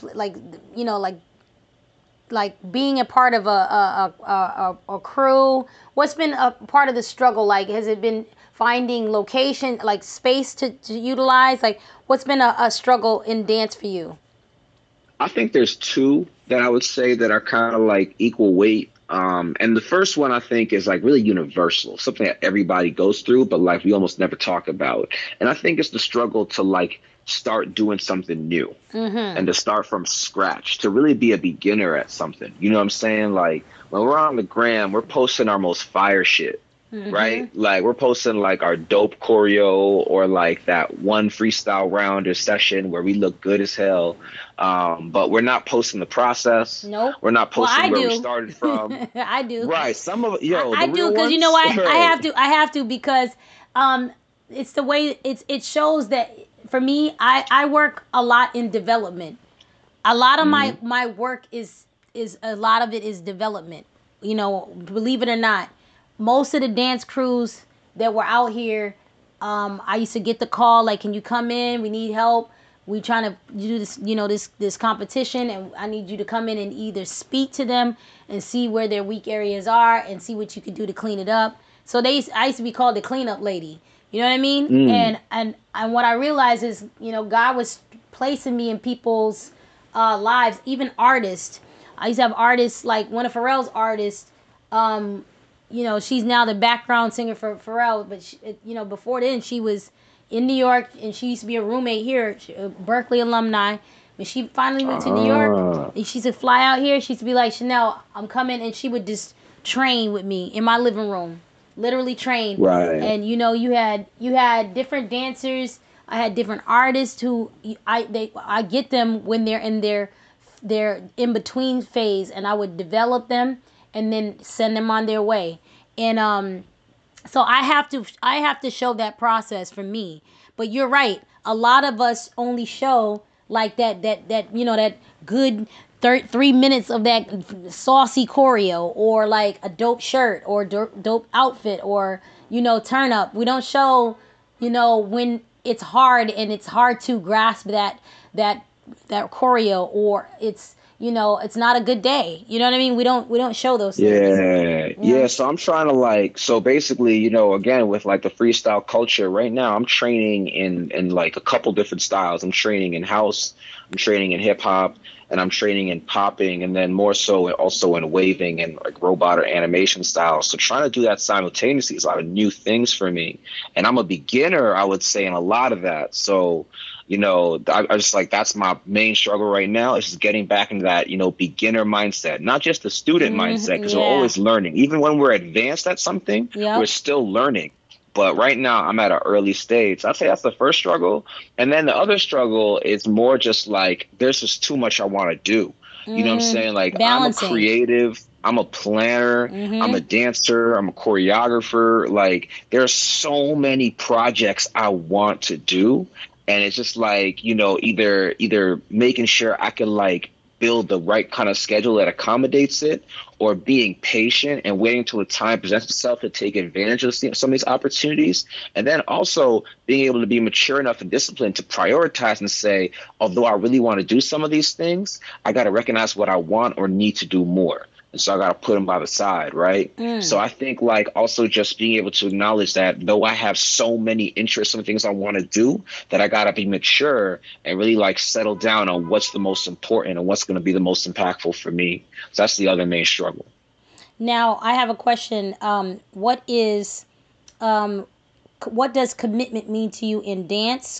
like being a part of a crew. What's been a part of the struggle? Like, has it been finding location, like space to utilize? Like, what's been a struggle in dance for you? I think there's two that I would say that are kind of like equal weight. And the first one I think is like really universal, something that everybody goes through, but like we almost never talk about. And I think it's the struggle to like start doing something new and to start from scratch, to really be a beginner at something. You know what I'm saying? Like when we're on the gram, we're posting our most fire shit, right? Like we're posting like our dope choreo, or like that one freestyle round or session where we look good as hell. But we're not posting the process. Nope. We're not posting where we started from. I do. Right. Some of I do, because you know what? I have to because it's the way it shows that for me, I work a lot in development. A lot of my work is a lot of it is development. Believe it or not, most of the dance crews that were out here, I used to get the call like, "Can you come in? We need help." we trying to do this, this competition, and I need you to come in and either speak to them and see where their weak areas are and see what you can do to clean it up. So I used to be called the cleanup lady. You know what I mean? And what I realized is, God was placing me in people's lives, even artists. I used to have artists like one of Pharrell's artists. She's now the background singer for Pharrell, but before then she was in New York, and she used to be a roommate here, Berkeley alumni. When she finally moved to New York, and she used to fly out here, she used to be like, Chanel, I'm coming, and she would just train with me in my living room, literally train. Right. And you had different dancers. I had different artists who I get them when they're in their in between phase, and I would develop them and then send them on their way. And so I have to show that process for me. But you're right. A lot of us only show like that good 3 minutes of that saucy choreo, or like a dope shirt, or dope outfit, or turn up. We don't show when it's hard, and it's hard to grasp that choreo, or it's it's not a good day. You know what I mean? We don't show those things. Yeah. So I'm trying to so basically, again, with like the freestyle culture right now, I'm training in like a couple different styles. I'm training in house, I'm training in hip hop, and I'm training in popping, and then more so also in waving and like robot or animation styles. So trying to do that simultaneously is a lot of new things for me. And I'm a beginner, I would say, in a lot of that. So I just like, that's my main struggle right now, is just getting back into that, beginner mindset, not just the student mindset, because we're always learning. Even when we're advanced at something, we're still learning. But right now I'm at an early stage. I'd say that's the first struggle. And then the other struggle is more just like, there's just too much I want to do. You know what I'm saying? Like, balancing. I'm a creative, I'm a planner, I'm a dancer, I'm a choreographer. Like, there's so many projects I want to do. And it's just like, either making sure I can like build the right kind of schedule that accommodates it, or being patient and waiting until the time presents itself to take advantage of some of these opportunities. And then also being able to be mature enough and disciplined to prioritize and say, although I really want to do some of these things, I got to recognize what I want or need to do more. And so I got to put them by the side, right? So I think like also just being able to acknowledge that though I have so many interests and things I want to do, that I got to be mature and really like settle down on what's the most important and what's going to be the most impactful for me. So that's the other main struggle. Now I have a question. What does commitment mean to you in dance,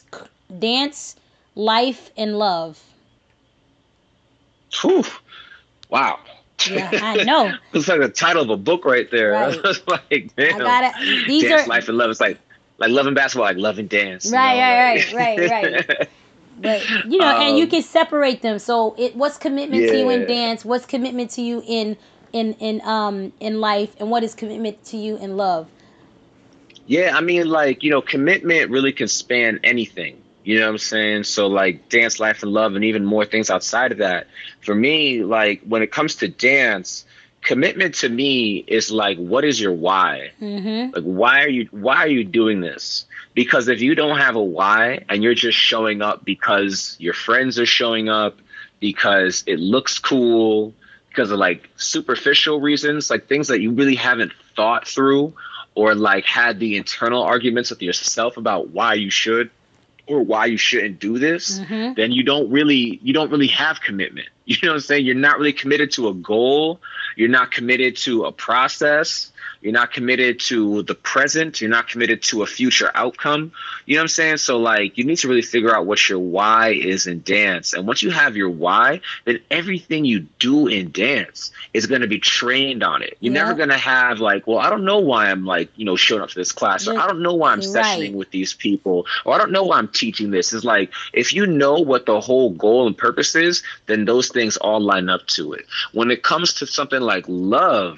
life, and love? Whew. Wow. Yeah, I know. It's like the title of a book right there. Right. I was like, damn. Dance, life, and love. It's like loving basketball, like loving dance. Right. But and you can separate them. So what's commitment to you in dance? What's commitment to you in life? And what is commitment to you in love? Yeah, I mean, like, commitment really can span anything. You know what I'm saying? So like dance, life, and love, and even more things outside of that. For me, like when it comes to dance, commitment to me is like, what is your why? Like, why are you doing this? Because if you don't have a why and you're just showing up because your friends are showing up, because it looks cool, because of like superficial reasons, like things that you really haven't thought through, or like had the internal arguments with yourself about why you should or why you shouldn't do this, then you don't really have commitment. You know what I'm saying? You're not really committed to a goal. You're not committed to a process. You're not committed to the present. You're not committed to a future outcome. You know what I'm saying? So like, you need to really figure out what your why is in dance. And once you have your why, then everything you do in dance is going to be trained on it. You're never going to have like, well, I don't know why I'm like, showing up to this class, or I don't know why I'm sessioning with these people, or I don't know why I'm teaching this. It's like, if you know what the whole goal and purpose is, then those things all line up to it. When it comes to something like love,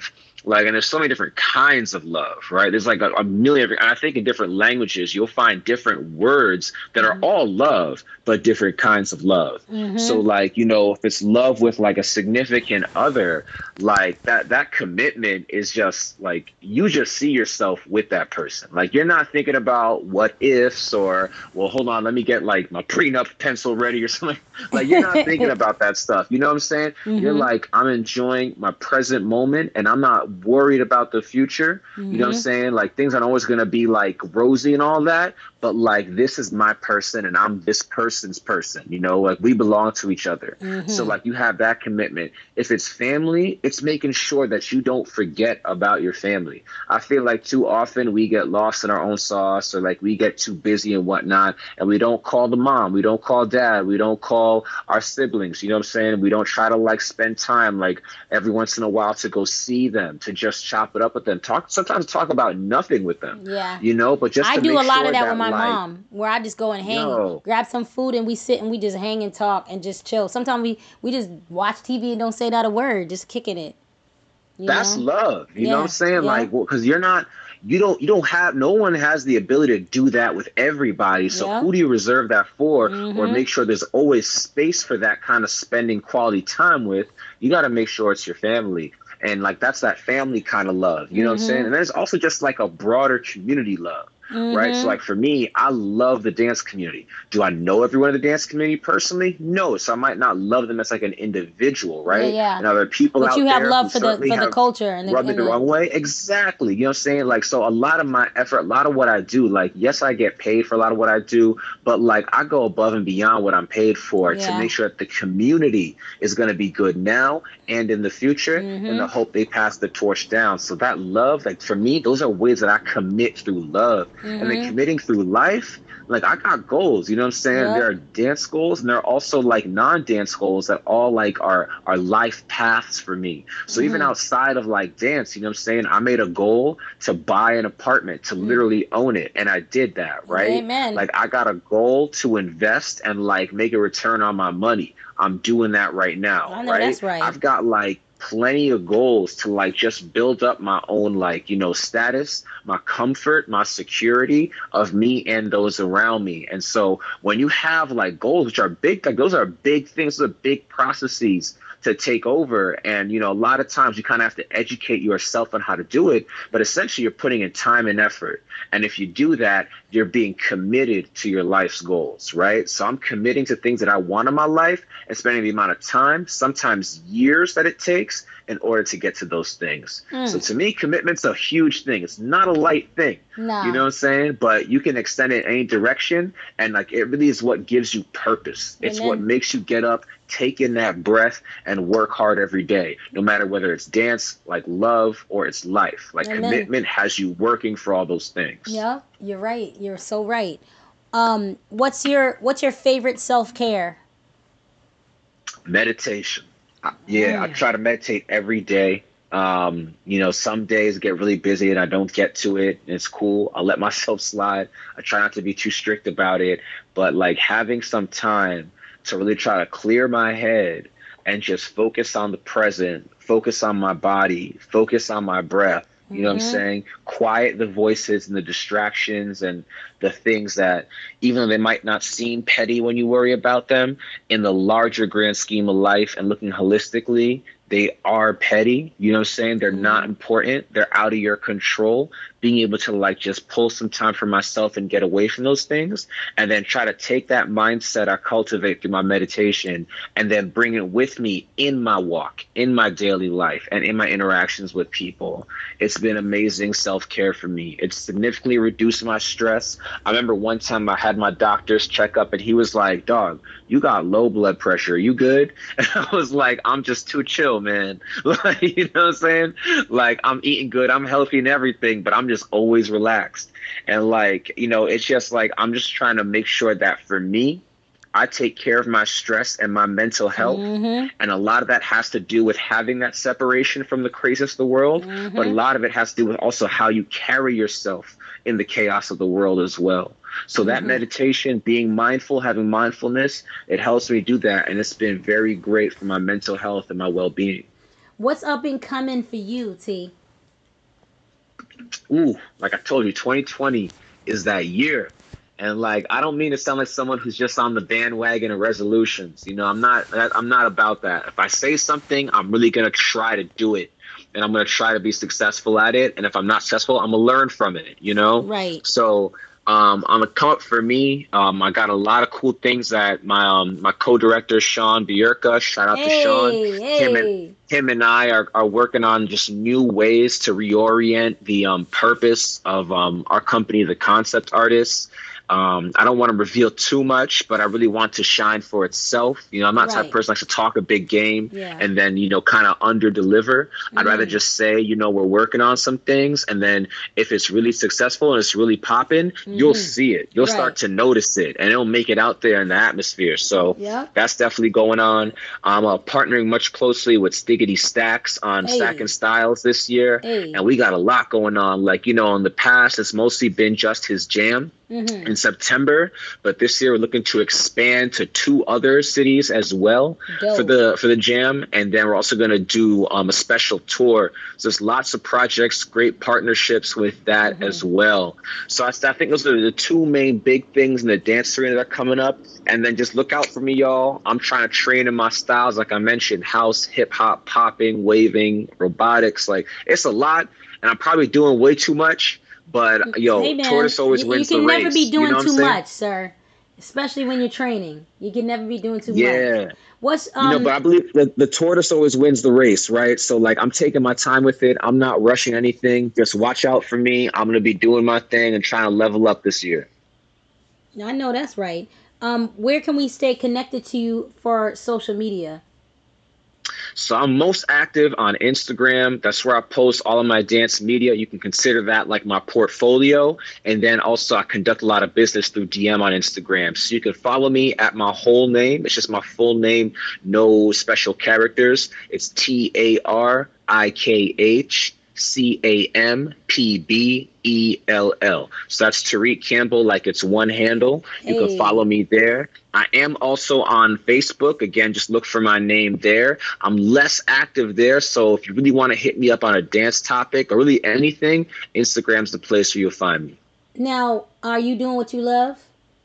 Like, and there's so many different kinds of love, right? There's like a million, and I think in different languages, you'll find different words that are all love, but different kinds of love. So like, you know, if it's love with like a significant other, like that commitment is just like, you just see yourself with that person. Like, you're not thinking about what ifs or, well, hold on, let me get like my prenup pencil ready or something. Like, you're not thinking about that stuff. You know what I'm saying? You're like, I'm enjoying my present moment and I'm not worried about the future. You know what I'm saying? Like, things aren't always going to be like rosy and all that, but like, this is my person and I'm this person's person, you know, like we belong to each other. So like, you have that commitment. If it's family, it's making sure that you don't forget about your family. I feel like too often we get lost in our own sauce, or like we get too busy and whatnot, and we don't call the mom, we don't call dad, we don't call our siblings, you know what I'm saying? We don't try to like spend time like every once in a while to go see them, to just chop it up with them, sometimes talk about nothing with them. Yeah. You know, but just I to do make a lot sure of that that with my like, mom, where I just go and hang, grab some food, and we sit and we just hang and talk and just chill. Sometimes we just watch TV and don't say not a word, just kicking it. That's love. You know what I'm saying? Like, because you don't have, no one has the ability to do that with everybody. So who do you reserve that for? Or make sure there's always space for that kind of spending quality time with? You got to make sure it's your family. And like, that's that family kind of love. You know what I'm saying? And there's also just like a broader community love. Right. So like, for me, I love the dance community. Do I know everyone in the dance community personally? No. So I might not love them as like an individual. Right. Yeah. And other people out there. But you have love for the culture and rubbed it the wrong way. Exactly. You know what I'm saying? Like, so a lot of my effort, a lot of what I do, like, yes, I get paid for a lot of what I do, but like, I go above and beyond what I'm paid for to make sure that the community is going to be good now and in the future, and the hope they pass the torch down. So that love, like, for me, those are ways that I commit through love. And then committing through life, like, I got goals, you know what I'm saying? There are dance goals, and there are also like non-dance goals that all like are life paths for me. So even outside of like dance, you know what I'm saying? I made a goal to buy an apartment, to literally own it. And I did that, right? Amen. Like, I got a goal to invest and like make a return on my money. I'm doing that right now. I know, right? That's right. I've got like plenty of goals to like just build up my own, like, you know, status, my comfort, my security of me and those around me. And so when you have like goals, which are big, like those are big things, those are big processes to take over. And, you know, a lot of times you kind of have to educate yourself on how to do it, but essentially you're putting in time and effort. And if you do that, you're being committed to your life's goals, right? So I'm committing to things that I want in my life and spending the amount of time, sometimes years, that it takes in order to get to those things. So to me, commitment's a huge thing. It's not a light thing. No. You know what I'm saying? But you can extend it in any direction. And like, it really is what gives you purpose. It's what makes you get up, take in that breath, and work hard every day, no matter whether it's dance, like love, or it's life. Like, commitment has you working for all those things. Yeah, you're right. You're so right. What's your favorite self-care? Meditation. I try to meditate every day. You know, some days get really busy and I don't get to it, and it's cool. I'll let myself slide. I try not to be too strict about it, but like, having some time to really try to clear my head and just focus on the present, focus on my body, focus on my breath. You know what I'm saying? Quiet the voices and the distractions and the things that, even though they might not seem petty when you worry about them, in the larger grand scheme of life and looking holistically, they are petty. You know what I'm saying? They're not important. They're out of your control. Being able to like just pull some time for myself and get away from those things, and then try to take that mindset I cultivate through my meditation and then bring it with me in my walk, in my daily life, and in my interactions with people. It's been amazing self-care for me. It's significantly reduced my stress. I remember one time I had my doctor's checkup and he was like, "Dog, you got low blood pressure. You good?" And I was like, "I'm just too chill, man." Like, you know what I'm saying? Like, I'm eating good, I'm healthy and everything, but I'm just always relaxed. And like, you know, it's just like, I'm just trying to make sure that for me, I take care of my stress and my mental health. And a lot of that has to do with having that separation from the craziness of the world. But a lot of it has to do with also how you carry yourself in the chaos of the world as well. So that meditation, being mindful, having mindfulness, it helps me do that. And it's been very great for my mental health and my well-being. What's up and coming for you, T? Like I told you, 2020 is that year. And like, I don't mean to sound like someone who's just on the bandwagon of resolutions. I'm not about that. If I say something, I'm really gonna try to do it, and I'm gonna try to be successful at it. And if I'm not successful, I'm gonna learn from it. Right. So on the come up for me, I got a lot of cool things that my co-director Sean Bierka, shout out to Sean. Him and I are working on just new ways to reorient the purpose of our company, The Concept Artists. I don't want to reveal too much, but I really want to shine for itself. I'm not the type of person that likes to talk a big game and then, kind of under deliver. I'd rather just say, we're working on some things. And then if it's really successful and it's really popping, you'll see it. You'll start to notice it, and it'll make it out there in the atmosphere. So that's definitely going on. I'm partnering much closely with Stiggity Stacks on Stacking Styles this year. And we got a lot going on. Like, in the past, it's mostly been just his jam. In September, but this year we're looking to expand to 2 other cities as well for the jam, and then we're also going to do a special tour. So there's lots of projects, great partnerships with that as well. So I think those are the 2 main big things in the dance arena that are coming up. And then just look out for me, y'all. I'm trying to train in my styles, like I mentioned: house, hip hop, popping, waving, robotics. Like, it's a lot, and I'm probably doing way too much. But tortoise always wins the race. You can never be doing too much, sir. Especially when you're training, you can never be doing too much. Yeah. What's but I believe the tortoise always wins the race, right? So like, I'm taking my time with it. I'm not rushing anything. Just watch out for me. I'm gonna be doing my thing and trying to level up this year. I know that's right. Where can we stay connected to you for social media? So I'm most active on Instagram. That's where I post all of my dance media. You can consider that like my portfolio. And then also I conduct a lot of business through DM on Instagram. So you can follow me at my whole name. It's just my full name, no special characters. It's TarikCampbell. So that's Tariq Campbell, like it's one handle. You can follow me there. I am also on Facebook. Again, just look for my name there. I'm less active there. So if you really want to hit me up on a dance topic or really anything, Instagram's the place where you'll find me. Now, are you doing what you love?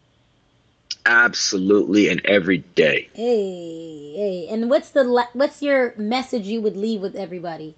Absolutely, and every day. Hey. And what's your message you would leave with everybody?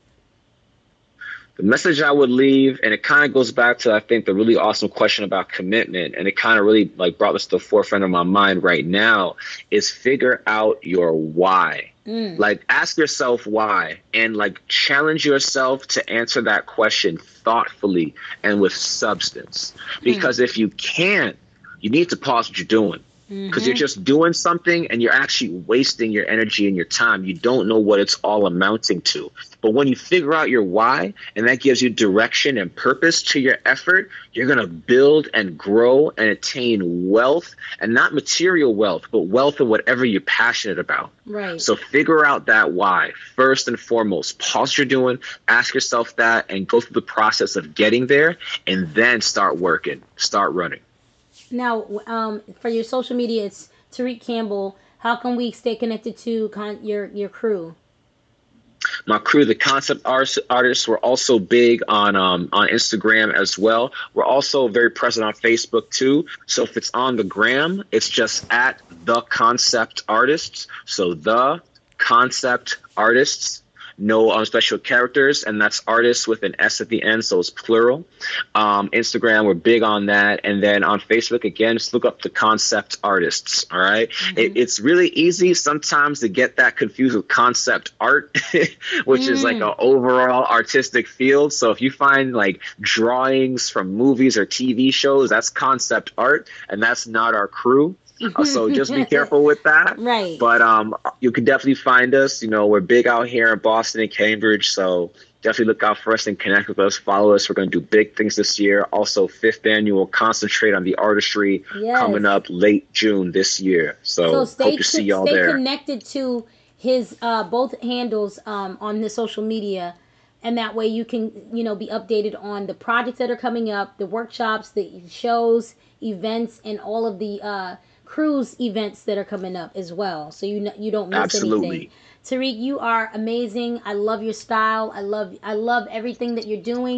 The message I would leave, and it kind of goes back to, I think, the really awesome question about commitment, and it kind of really like brought this to the forefront of my mind right now, is figure out your why. Like, ask yourself why, and like challenge yourself to answer that question thoughtfully and with substance. Because if you can't, you need to pause what you're doing. Because you're just doing something and you're actually wasting your energy and your time. You don't know what it's all amounting to. But when you figure out your why, and that gives you direction and purpose to your effort, you're going to build and grow and attain wealth, and not material wealth, but wealth in whatever you're passionate about. Right. So figure out that why first and foremost. Pause what you're doing, ask yourself that, and go through the process of getting there, and then start working, start running. Now, for your social media, it's Tariq Campbell. How can we stay connected to your crew? My crew, the Concept Artists, we're also big on Instagram as well. We're also very present on Facebook too. So if it's on the gram, it's just at The Concept Artists. So The Concept Artists. No special characters, and that's artists with an S at the end, so it's plural. Instagram, we're big on that. And then on Facebook, again, just look up The Concept Artists, all right? It's really easy sometimes to get that confused with concept art, which is like an overall artistic field. So if you find like drawings from movies or TV shows, that's concept art, and that's not our crew. So just be careful with that. Right. But you can definitely find us. We're big out here in Boston and Cambridge. So definitely look out for us and connect with us. Follow us. We're going to do big things this year. Also, 5th annual Concentrate on the Artistry coming up late June this year. So hope to see y'all there. Stay connected to his both handles on the social media. And that way you can, be updated on the projects that are coming up, the workshops, the shows, events, and all of the cruise events that are coming up as well, so you don't miss anything. Tariq, you are amazing. I love your style. I love everything that you're doing.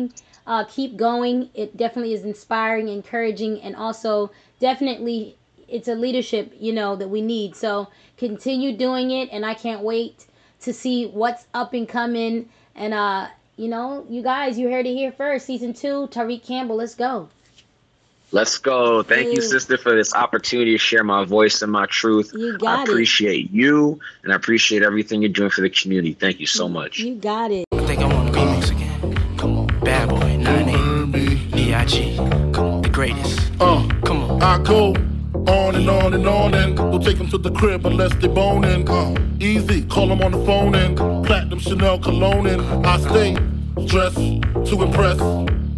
Keep going. It definitely is inspiring, encouraging, and also definitely it's a leadership, that we need. So continue doing it, and I can't wait to see what's up and coming. And you guys, you heard it here first. Season 2, Tariq Campbell. Let's go. Let's go. Thank you, sister, for this opportunity to share my voice and my truth. You got it. I appreciate you, and I appreciate everything you're doing for the community. Thank you so much. You got it. I think I want to remix again. Come on. Bad Boy, 9-8. B.I.G. Come on. The greatest. Come on. I go on and on and on and don't take them to the crib unless they boning. Easy, call them on the phone and platinum Chanel cologne and I stay dressed to impress.